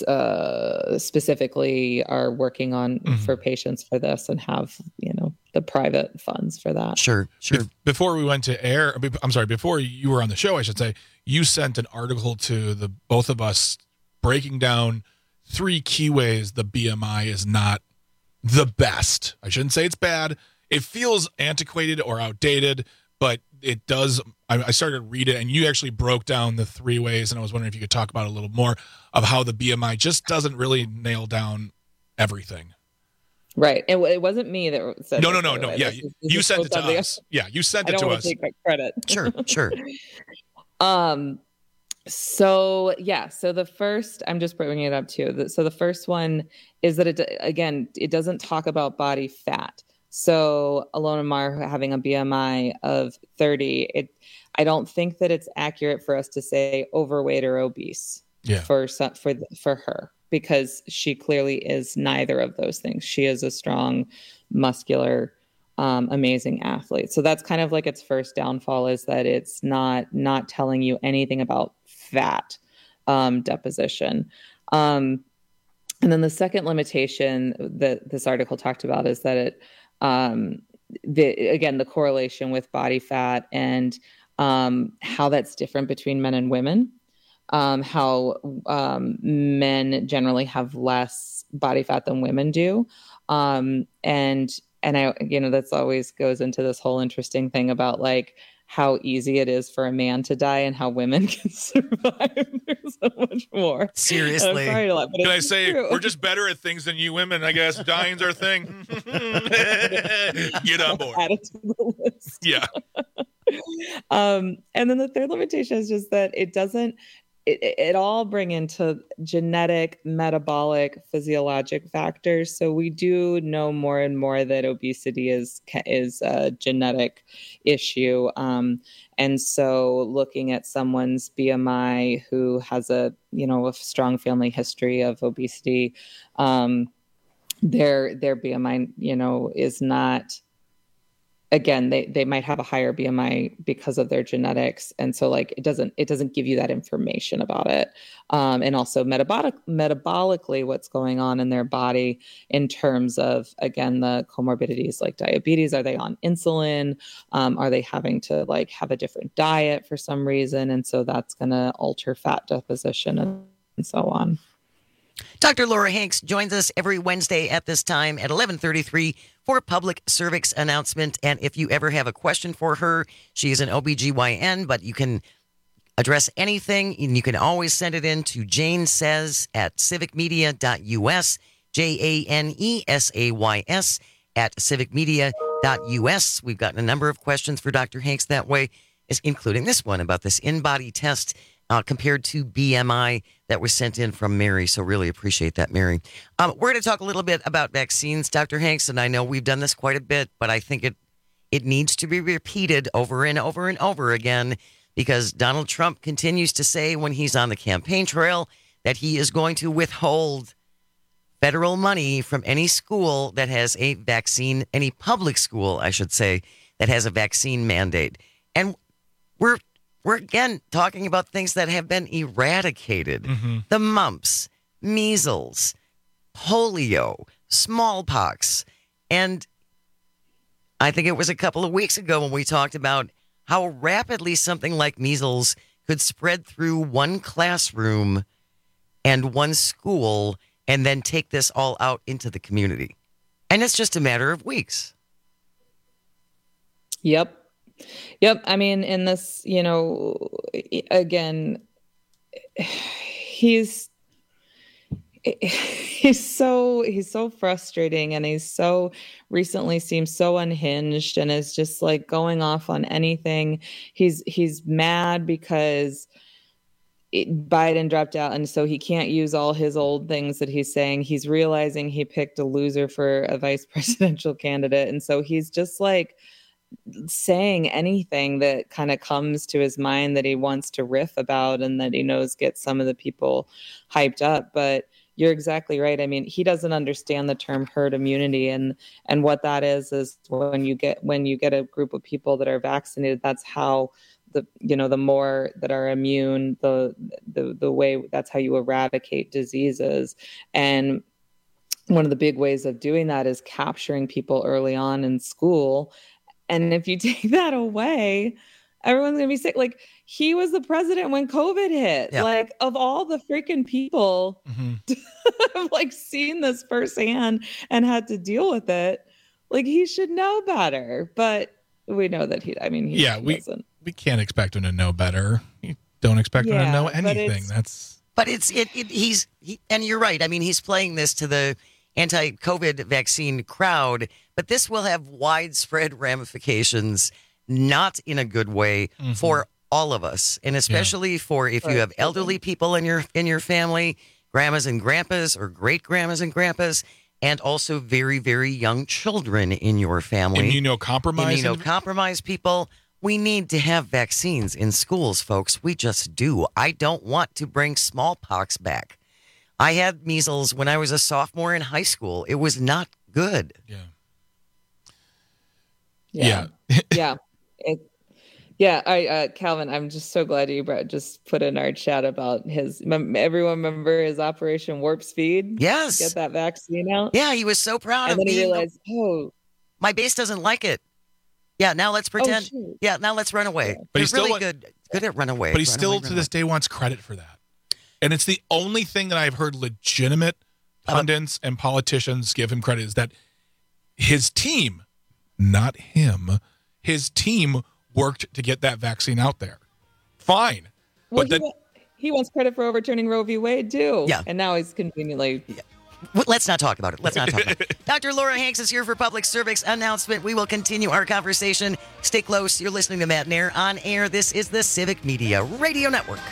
uh, specifically are working on mm-hmm. for patients for this and have, you know, the private funds for that. Sure, sure. Be- before we went to air, I'm sorry, before you were on the show, I should say, you sent an article to the both of us breaking down three key ways the B M I is not the best. I shouldn't say it's bad. It feels antiquated or outdated, but it does. I, I started to read it, and you actually broke down the three ways, and I was wondering if you could talk about it a little more of how the B M I just doesn't really nail down everything. Right. It, it wasn't me that said no, this, no, no, no. Yeah, this you, is, this you sent it to the, us. Yeah, you sent it I don't to want us. To take that credit. Sure, sure. um. So yeah. So the first, I'm just bringing it up too. So the first one is that it again, it doesn't talk about body fat. So Alona Mar having a B M I of thirty, it I don't think that it's accurate for us to say overweight or obese yeah. for for for her, because she clearly is neither of those things. She is a strong, muscular, um, amazing athlete. So that's kind of like its first downfall, is that it's not not telling you anything about fat um, deposition. Um, and then the second limitation that this article talked about is that it Um, the, again, the correlation with body fat and um, how that's different between men and women, um, how um, men generally have less body fat than women do. Um, and, and I, you know, that's always goes into this whole interesting thing about like how easy it is for a man to die and how women can survive. There's so much more. Seriously. A lot, can I say true. We're just better at things than you women? I guess dying's our thing. Get on board. Add it to the list. Yeah. um, and then the third limitation is just that it doesn't. It, it all bring into genetic, metabolic, physiologic factors. So we do know more and more that obesity is is a genetic issue. Um, and so looking at someone's B M I who has a, you know, a strong family history of obesity, um, their their B M I, you know, is not again, they, they might have a higher B M I because of their genetics. And so like, it doesn't, it doesn't give you that information about it. Um, and also metabolic, metabolically what's going on in their body in terms of, again, the comorbidities like diabetes. Are they on insulin? Um, are they having to like have a different diet for some reason? And so that's going to alter fat deposition and, and so on. Doctor Laura Hanks joins us every Wednesday at this time at eleven thirty-three for Public Cervix Announcement. And if you ever have a question for her, she is an O B G Y N, but you can address anything, and you can always send it in to Jane Says at civic media dot U S, J A N E S A Y S at civic media dot U S. We've gotten a number of questions for Doctor Hanks that way, including this one about this in-body test Uh, compared to B M I that was sent in from Mary. So really appreciate that, Mary. Um, we're going to talk a little bit about vaccines, Doctor Hanks, and I know we've done this quite a bit, but I think it it needs to be repeated over and over and over again because Donald Trump continues to say when he's on the campaign trail that he is going to withhold federal money from any school that has a vaccine, any public school, I should say, that has a vaccine mandate. And we're We're, again, talking about things that have been eradicated. Mm-hmm. The mumps, measles, polio, smallpox. And I think it was a couple of weeks ago when we talked about how rapidly something like measles could spread through one classroom and one school and then take this all out into the community. And it's just a matter of weeks. Yep. Yep. I mean, in this, you know, again, he's, he's so, he's so frustrating and he's so recently seems so unhinged and is just like going off on anything. He's, he's mad because it, Biden dropped out. And so he can't use all his old things that he's saying. He's realizing he picked a loser for a vice presidential candidate. And so he's just like, saying anything that kind of comes to his mind that he wants to riff about and that he knows gets some of the people hyped up. But you're exactly right. I mean, he doesn't understand the term herd immunity, and and what that is is when you get when you get a group of people that are vaccinated, that's how the you know the more that are immune, the the the way that's how you eradicate diseases. And one of the big ways of doing that is capturing people early on in school. And if you take that away, everyone's going to be sick. Like, he was the president when COVID hit. Yeah. Like, of all the freaking people mm-hmm. have, like, seen this firsthand and had to deal with it, like, he should know better. But we know that he, I mean, he yeah, we, doesn't. We can't expect him to know better. You don't expect yeah, him to know anything. But That's. But it's, it, it he's, he, and you're right. I mean, he's playing this to the anti-COVID vaccine crowd, but this will have widespread ramifications, not in a good way mm-hmm. for all of us, and especially yeah. for if you have elderly people in your in your family, grandmas and grandpas or great grandmas and grandpas, and also very, very young children in your family. Immunocompromised. Immunocompromised people. We need to have vaccines in schools, folks. We just do. I don't want to bring smallpox back. I had measles when I was a sophomore in high school. It was not good. Yeah. Yeah. Yeah. yeah. It, yeah. I, uh, Calvin, I'm just so glad you brought, just put in our chat about his, everyone remember his Operation Warp Speed? Yes. Get that vaccine out. Yeah. He was so proud and of then being, he realized, oh, my base doesn't like it. Yeah. Now let's pretend. Oh, yeah. Now let's run away. Yeah. But he's he's still really good, good at run away. But he run still away, to this away. day wants credit for that. And it's the only thing that I've heard legitimate pundits and politicians give him credit is that his team, not him, his team worked to get that vaccine out there. Fine. Well, but he, that, he wants credit for overturning Roe v. Wade, too. Yeah. And now he's conveniently... Yeah. Well, let's not talk about it. Let's not talk about it. Doctor Laura Hanks is here for Public Cervix Announcement. We will continue our conversation. Stay close. You're listening to Matt Nair on air. This is the Civic Media Radio Network.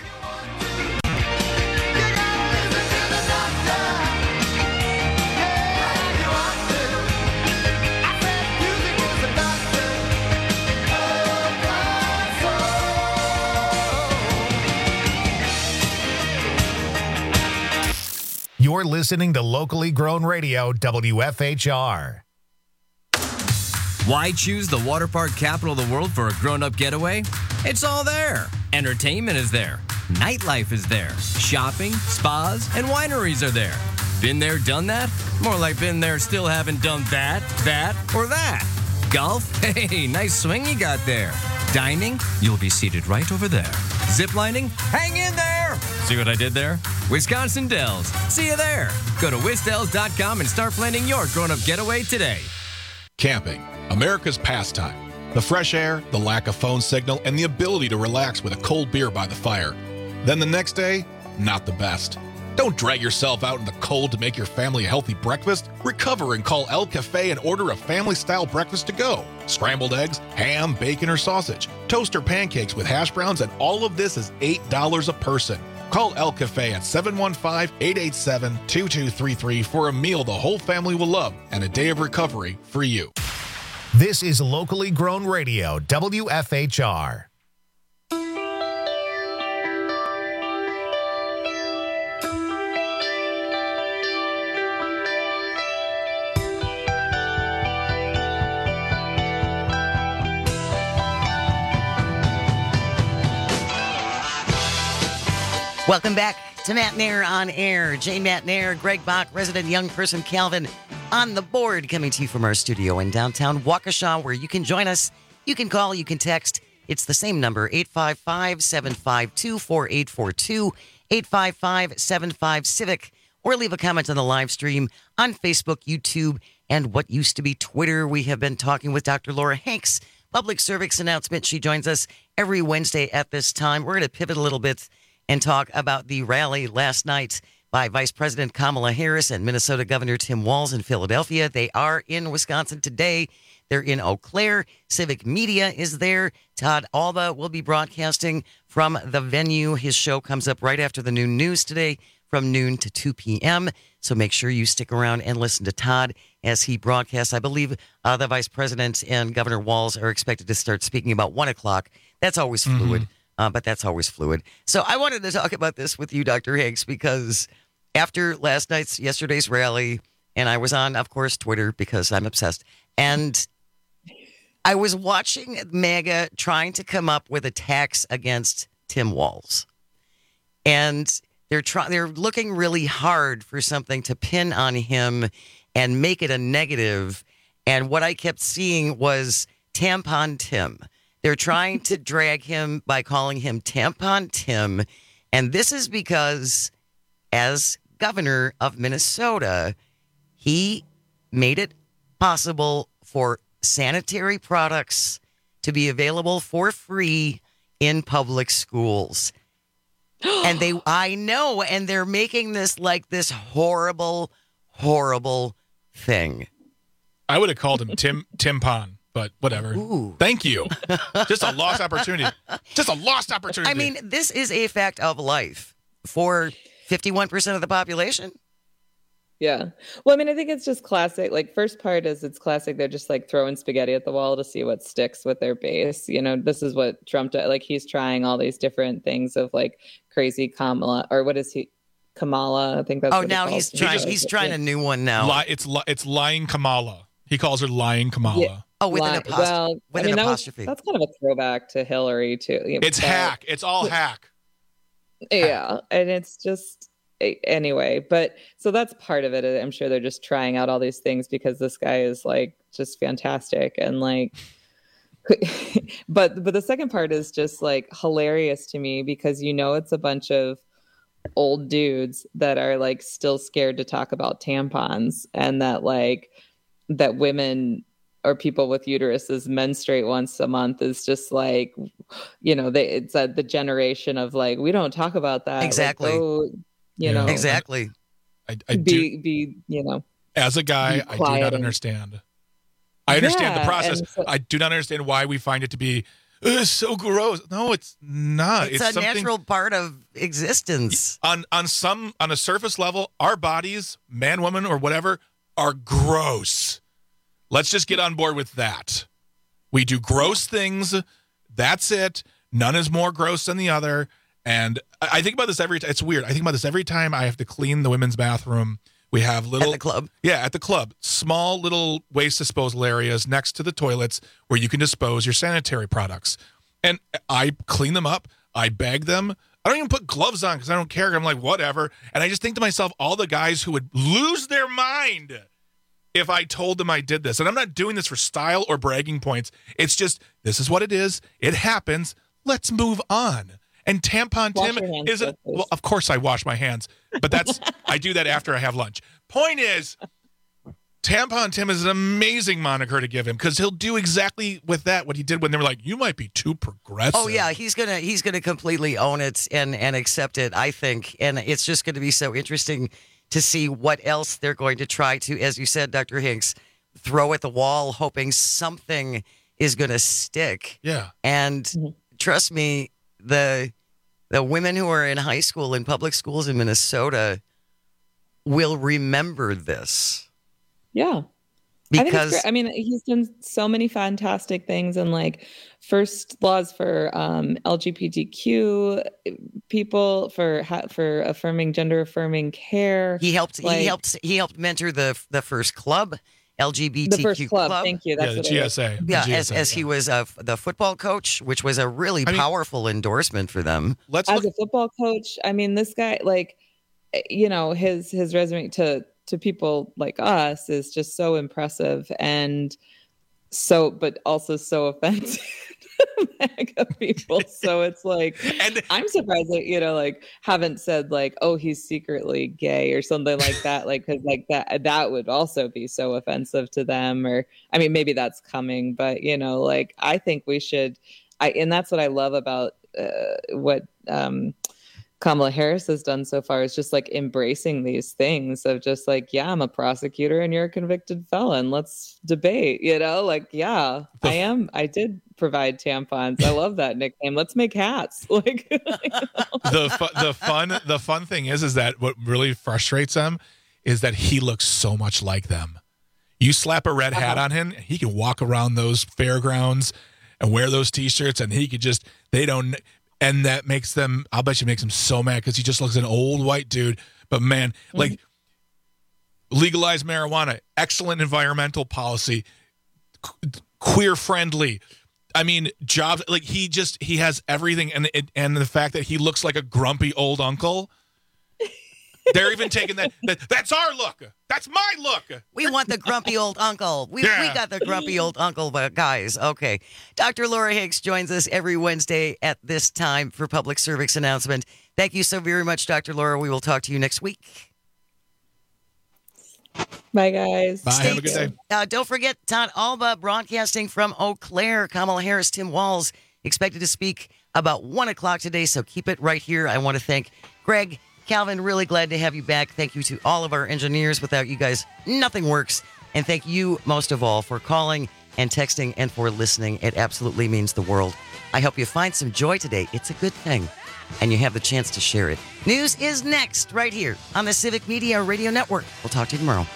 You're listening to locally grown radio, W F H R. Why choose the water park capital of the world for a grown-up getaway? It's all there. Entertainment is there. Nightlife is there. Shopping, spas, and wineries are there. Been there, done that? More like been there, still haven't done that, that, or that. Golf? Hey, nice swing you got there. Dining? You'll be seated right over there. Ziplining? Hang in there! See what I did there? Wisconsin Dells. See you there. Go to wisdells dot com and start planning your grown-up getaway today. Camping, America's pastime. The fresh air, the lack of phone signal, and the ability to relax with a cold beer by the fire. Then the next day, not the best. Don't drag yourself out in the cold to make your family a healthy breakfast. Recover and call El Cafe and order a family-style breakfast to go. Scrambled eggs, ham, bacon, or sausage, toast or pancakes with hash browns, and all of this is eight dollars a person. Call El Cafe at seven one five, eight eight seven, two two three three for a meal the whole family will love and a day of recovery for you. This is locally grown radio, W F H R. Welcome back to Matt Nair on Air. Jane Matt Nair, Greg Bach, resident young person Calvin on the board, coming to you from our studio in downtown Waukesha, where you can join us. You can call, you can text. It's the same number, eight five five, seven five two, four eight four two, eight five five, seven five, Civic, or leave a comment on the live stream on Facebook, YouTube, and what used to be Twitter. We have been talking with Doctor Laura Hanks, public service announcement. She joins us every Wednesday at this time. We're going to pivot a little bit and talk about the rally last night by Vice President Kamala Harris and Minnesota Governor Tim Walz in Philadelphia. They are in Wisconsin today. They're in Eau Claire. Civic Media is there. Todd Alba will be broadcasting from the venue. His show comes up right after the noon news today from noon to two p.m. So make sure you stick around and listen to Todd as he broadcasts. I believe uh, the Vice President and Governor Walz are expected to start speaking about one o'clock. That's always fluid. Mm-hmm. Uh, but that's always fluid. So I wanted to talk about this with you, Doctor Hanks, because after last night's, yesterday's rally, and I was on, of course, Twitter because I'm obsessed, and I was watching MAGA trying to come up with attacks against Tim Walz. And they're trying, they're looking really hard for something to pin on him and make it a negative. And what I kept seeing was Tampon Tim. They're trying to drag him by calling him Tampon Tim. And this is because, as governor of Minnesota, he made it possible for sanitary products to be available for free in public schools. And they, I know, and they're making this like this horrible, horrible thing. I would have called him Tim Timpon. But whatever. Ooh. Thank you. Just a lost opportunity. Just a lost opportunity. I mean, this is a fact of life for fifty-one percent of the population. Yeah. Well, I mean, I think it's just classic. Like, first part is it's classic. They're just like throwing spaghetti at the wall to see what sticks with their base. You know, this is what Trump did. Like, he's trying all these different things of like crazy Kamala, or what is he? Kamala. I think that's Oh, what now he he's trying. He's trying a new one now. Li- it's li- it's lying Kamala. He calls her lying Kamala. Yeah. Oh, with Lie- an apostrophe. well, with I mean, an that was- apostrophe. that's kind of a throwback to Hillary too. It's but- hack. It's all hack. Yeah, and it's just anyway. But so that's part of it. I'm sure they're just trying out all these things because this guy is like just fantastic and like. but but the second part is just like hilarious to me because you know it's a bunch of old dudes that are like still scared to talk about tampons and that like that women or people with uteruses menstruate once a month is just like, you know, they it's uh, the generation of like we don't talk about that exactly. Like, oh, you know, exactly. I, I be do, be you know. As a guy, I do not understand. I understand Yeah, the process. and so- I do not understand why we find it to be "Ugh, so gross. No, it's not. It's, It's, a something natural part of existence. on on some on a surface level. Our bodies, man, woman, or whatever, are gross. Let's just get on board with that. We do gross things. That's it. None is more gross than the other. And I I think about this every time. It's weird. I think about this every time I have to clean the women's bathroom We have little At the club? Yeah, at the club. Small little waste disposal areas next to the toilets where you can dispose your sanitary products. And I clean them up. I bag them. I don't even put gloves on because I don't care. I'm like, whatever. And I just think to myself, all the guys who would lose their mind if I told them I did this. And I'm not doing this for style or bragging points. It's just, this is what it is. It happens. Let's move on. And Tampon Wash Tim your hands, is a, please. well, of course I wash my hands, but that's, I do that after I have lunch. Point is, Tampon Tim is an amazing moniker to give him because he'll do exactly with that what he did when they were like, you might be too progressive. Oh yeah, he's gonna he's gonna completely own it and and accept it, I think, and it's just going to be so interesting to see what else they're going to try to, as you said, Doctor Hinks, throw at the wall, hoping something is going to stick. Yeah, and mm-hmm. trust me, the the women who are in high school in public schools in Minnesota will remember this. Yeah. Because I, I mean, he's done so many fantastic things, and like first laws for um, L G B T Q people, for for affirming gender affirming care. He helped. Like, he helped. He helped mentor the the first club, L G B T Q the first club. club. Thank you. That's yeah, the what G S A. It is. Yeah, G S A, as as yeah. he was uh, the football coach, which was a really I mean, powerful endorsement for them. Let's as look- a football coach. I mean, this guy, like, you know, his his resume to. to people like us is just so impressive and so, but also so offensive to MAGA people. So it's like, and I'm surprised that, you know, like haven't said like, oh, he's secretly gay or something like that. Like, cause like that, that would also be so offensive to them. Or, I mean, maybe that's coming, but you know, like, I think we should, I, and that's what I love about uh, what, um, Kamala Harris has done so far is just like embracing these things of just like, yeah, I'm a prosecutor and you're a convicted felon. Let's debate, you know, like, yeah, I am. I did provide tampons. I love that nickname. Let's make hats. Like, you know? the fu- the fun the fun thing is is that what really frustrates them is that he looks so much like them. You slap a red hat Uh-huh. on him, he can walk around those fairgrounds and wear those t-shirts, and he could just they don't. And that makes them, I'll bet you makes them so mad because he just looks like an old white dude. But man, mm-hmm. like legalize marijuana, excellent environmental policy, qu- queer friendly. I mean, jobs, like he just, he has everything. And it, and the fact that he looks like a grumpy old uncle. They're even taking that, that. That's our look. That's my look. We want the grumpy old uncle. We Yeah. we got the grumpy old uncle, but guys. Okay. Doctor Laura Hicks joins us every Wednesday at this time for public service announcement. Thank you so very much, Doctor Laura. We will talk to you next week. Bye, guys. Bye. Have a good day. Uh, don't forget, Todd Alba broadcasting from Eau Claire. Kamala Harris, Tim Walz expected to speak about one o'clock today, so keep it right here. I want to thank Greg, Calvin, really glad to have you back. Thank you to all of our engineers. Without you guys, nothing works. And thank you most of all for calling and texting and for listening. It absolutely means the world. I hope you find some joy today. It's a good thing. And you have the chance to share it. News is next right here on the Civic Media Radio Network. We'll talk to you tomorrow.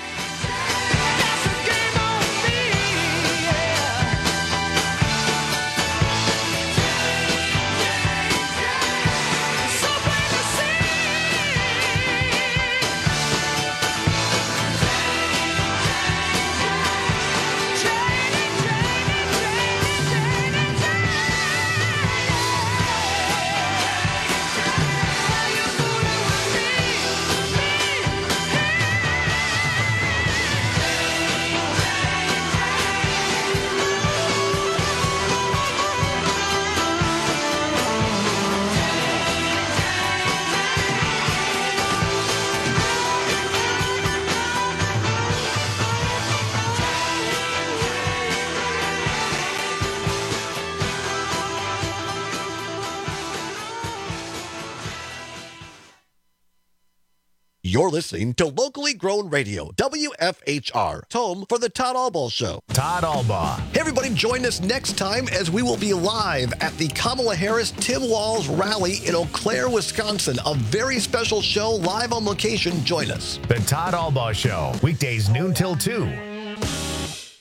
You're listening to locally grown radio, W F H R, home for the Todd Albaugh Show. Todd Albaugh. Hey, everybody, join us next time as we will be live at the Kamala Harris Tim Walz rally in Eau Claire, Wisconsin. A very special show live on location. Join us. The Todd Albaugh Show, weekdays noon till two.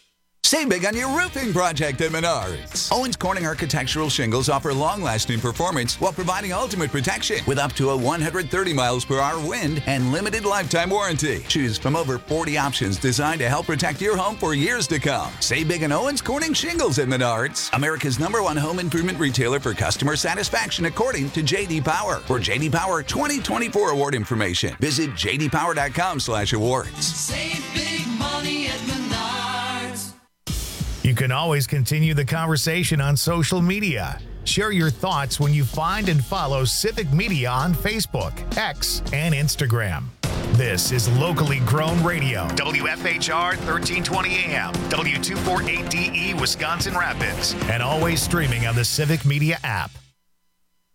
Save big on your roofing project at Menards. Owens Corning architectural shingles offer long-lasting performance while providing ultimate protection with up to a one hundred thirty miles per hour wind and limited lifetime warranty. Choose from over forty options designed to help protect your home for years to come. Save big on Owens Corning shingles at Menards, America's number one home improvement retailer for customer satisfaction according to J D Power. For J D Power twenty twenty-four award information, visit j d power dot com slash awards. Save big money at Menards. You can always continue the conversation on social media. Share your thoughts when you find and follow Civic Media on Facebook, X, and Instagram. This is locally grown radio. W F H R thirteen twenty A M, W two forty-eight D E, Wisconsin Rapids, and always streaming on the Civic Media app.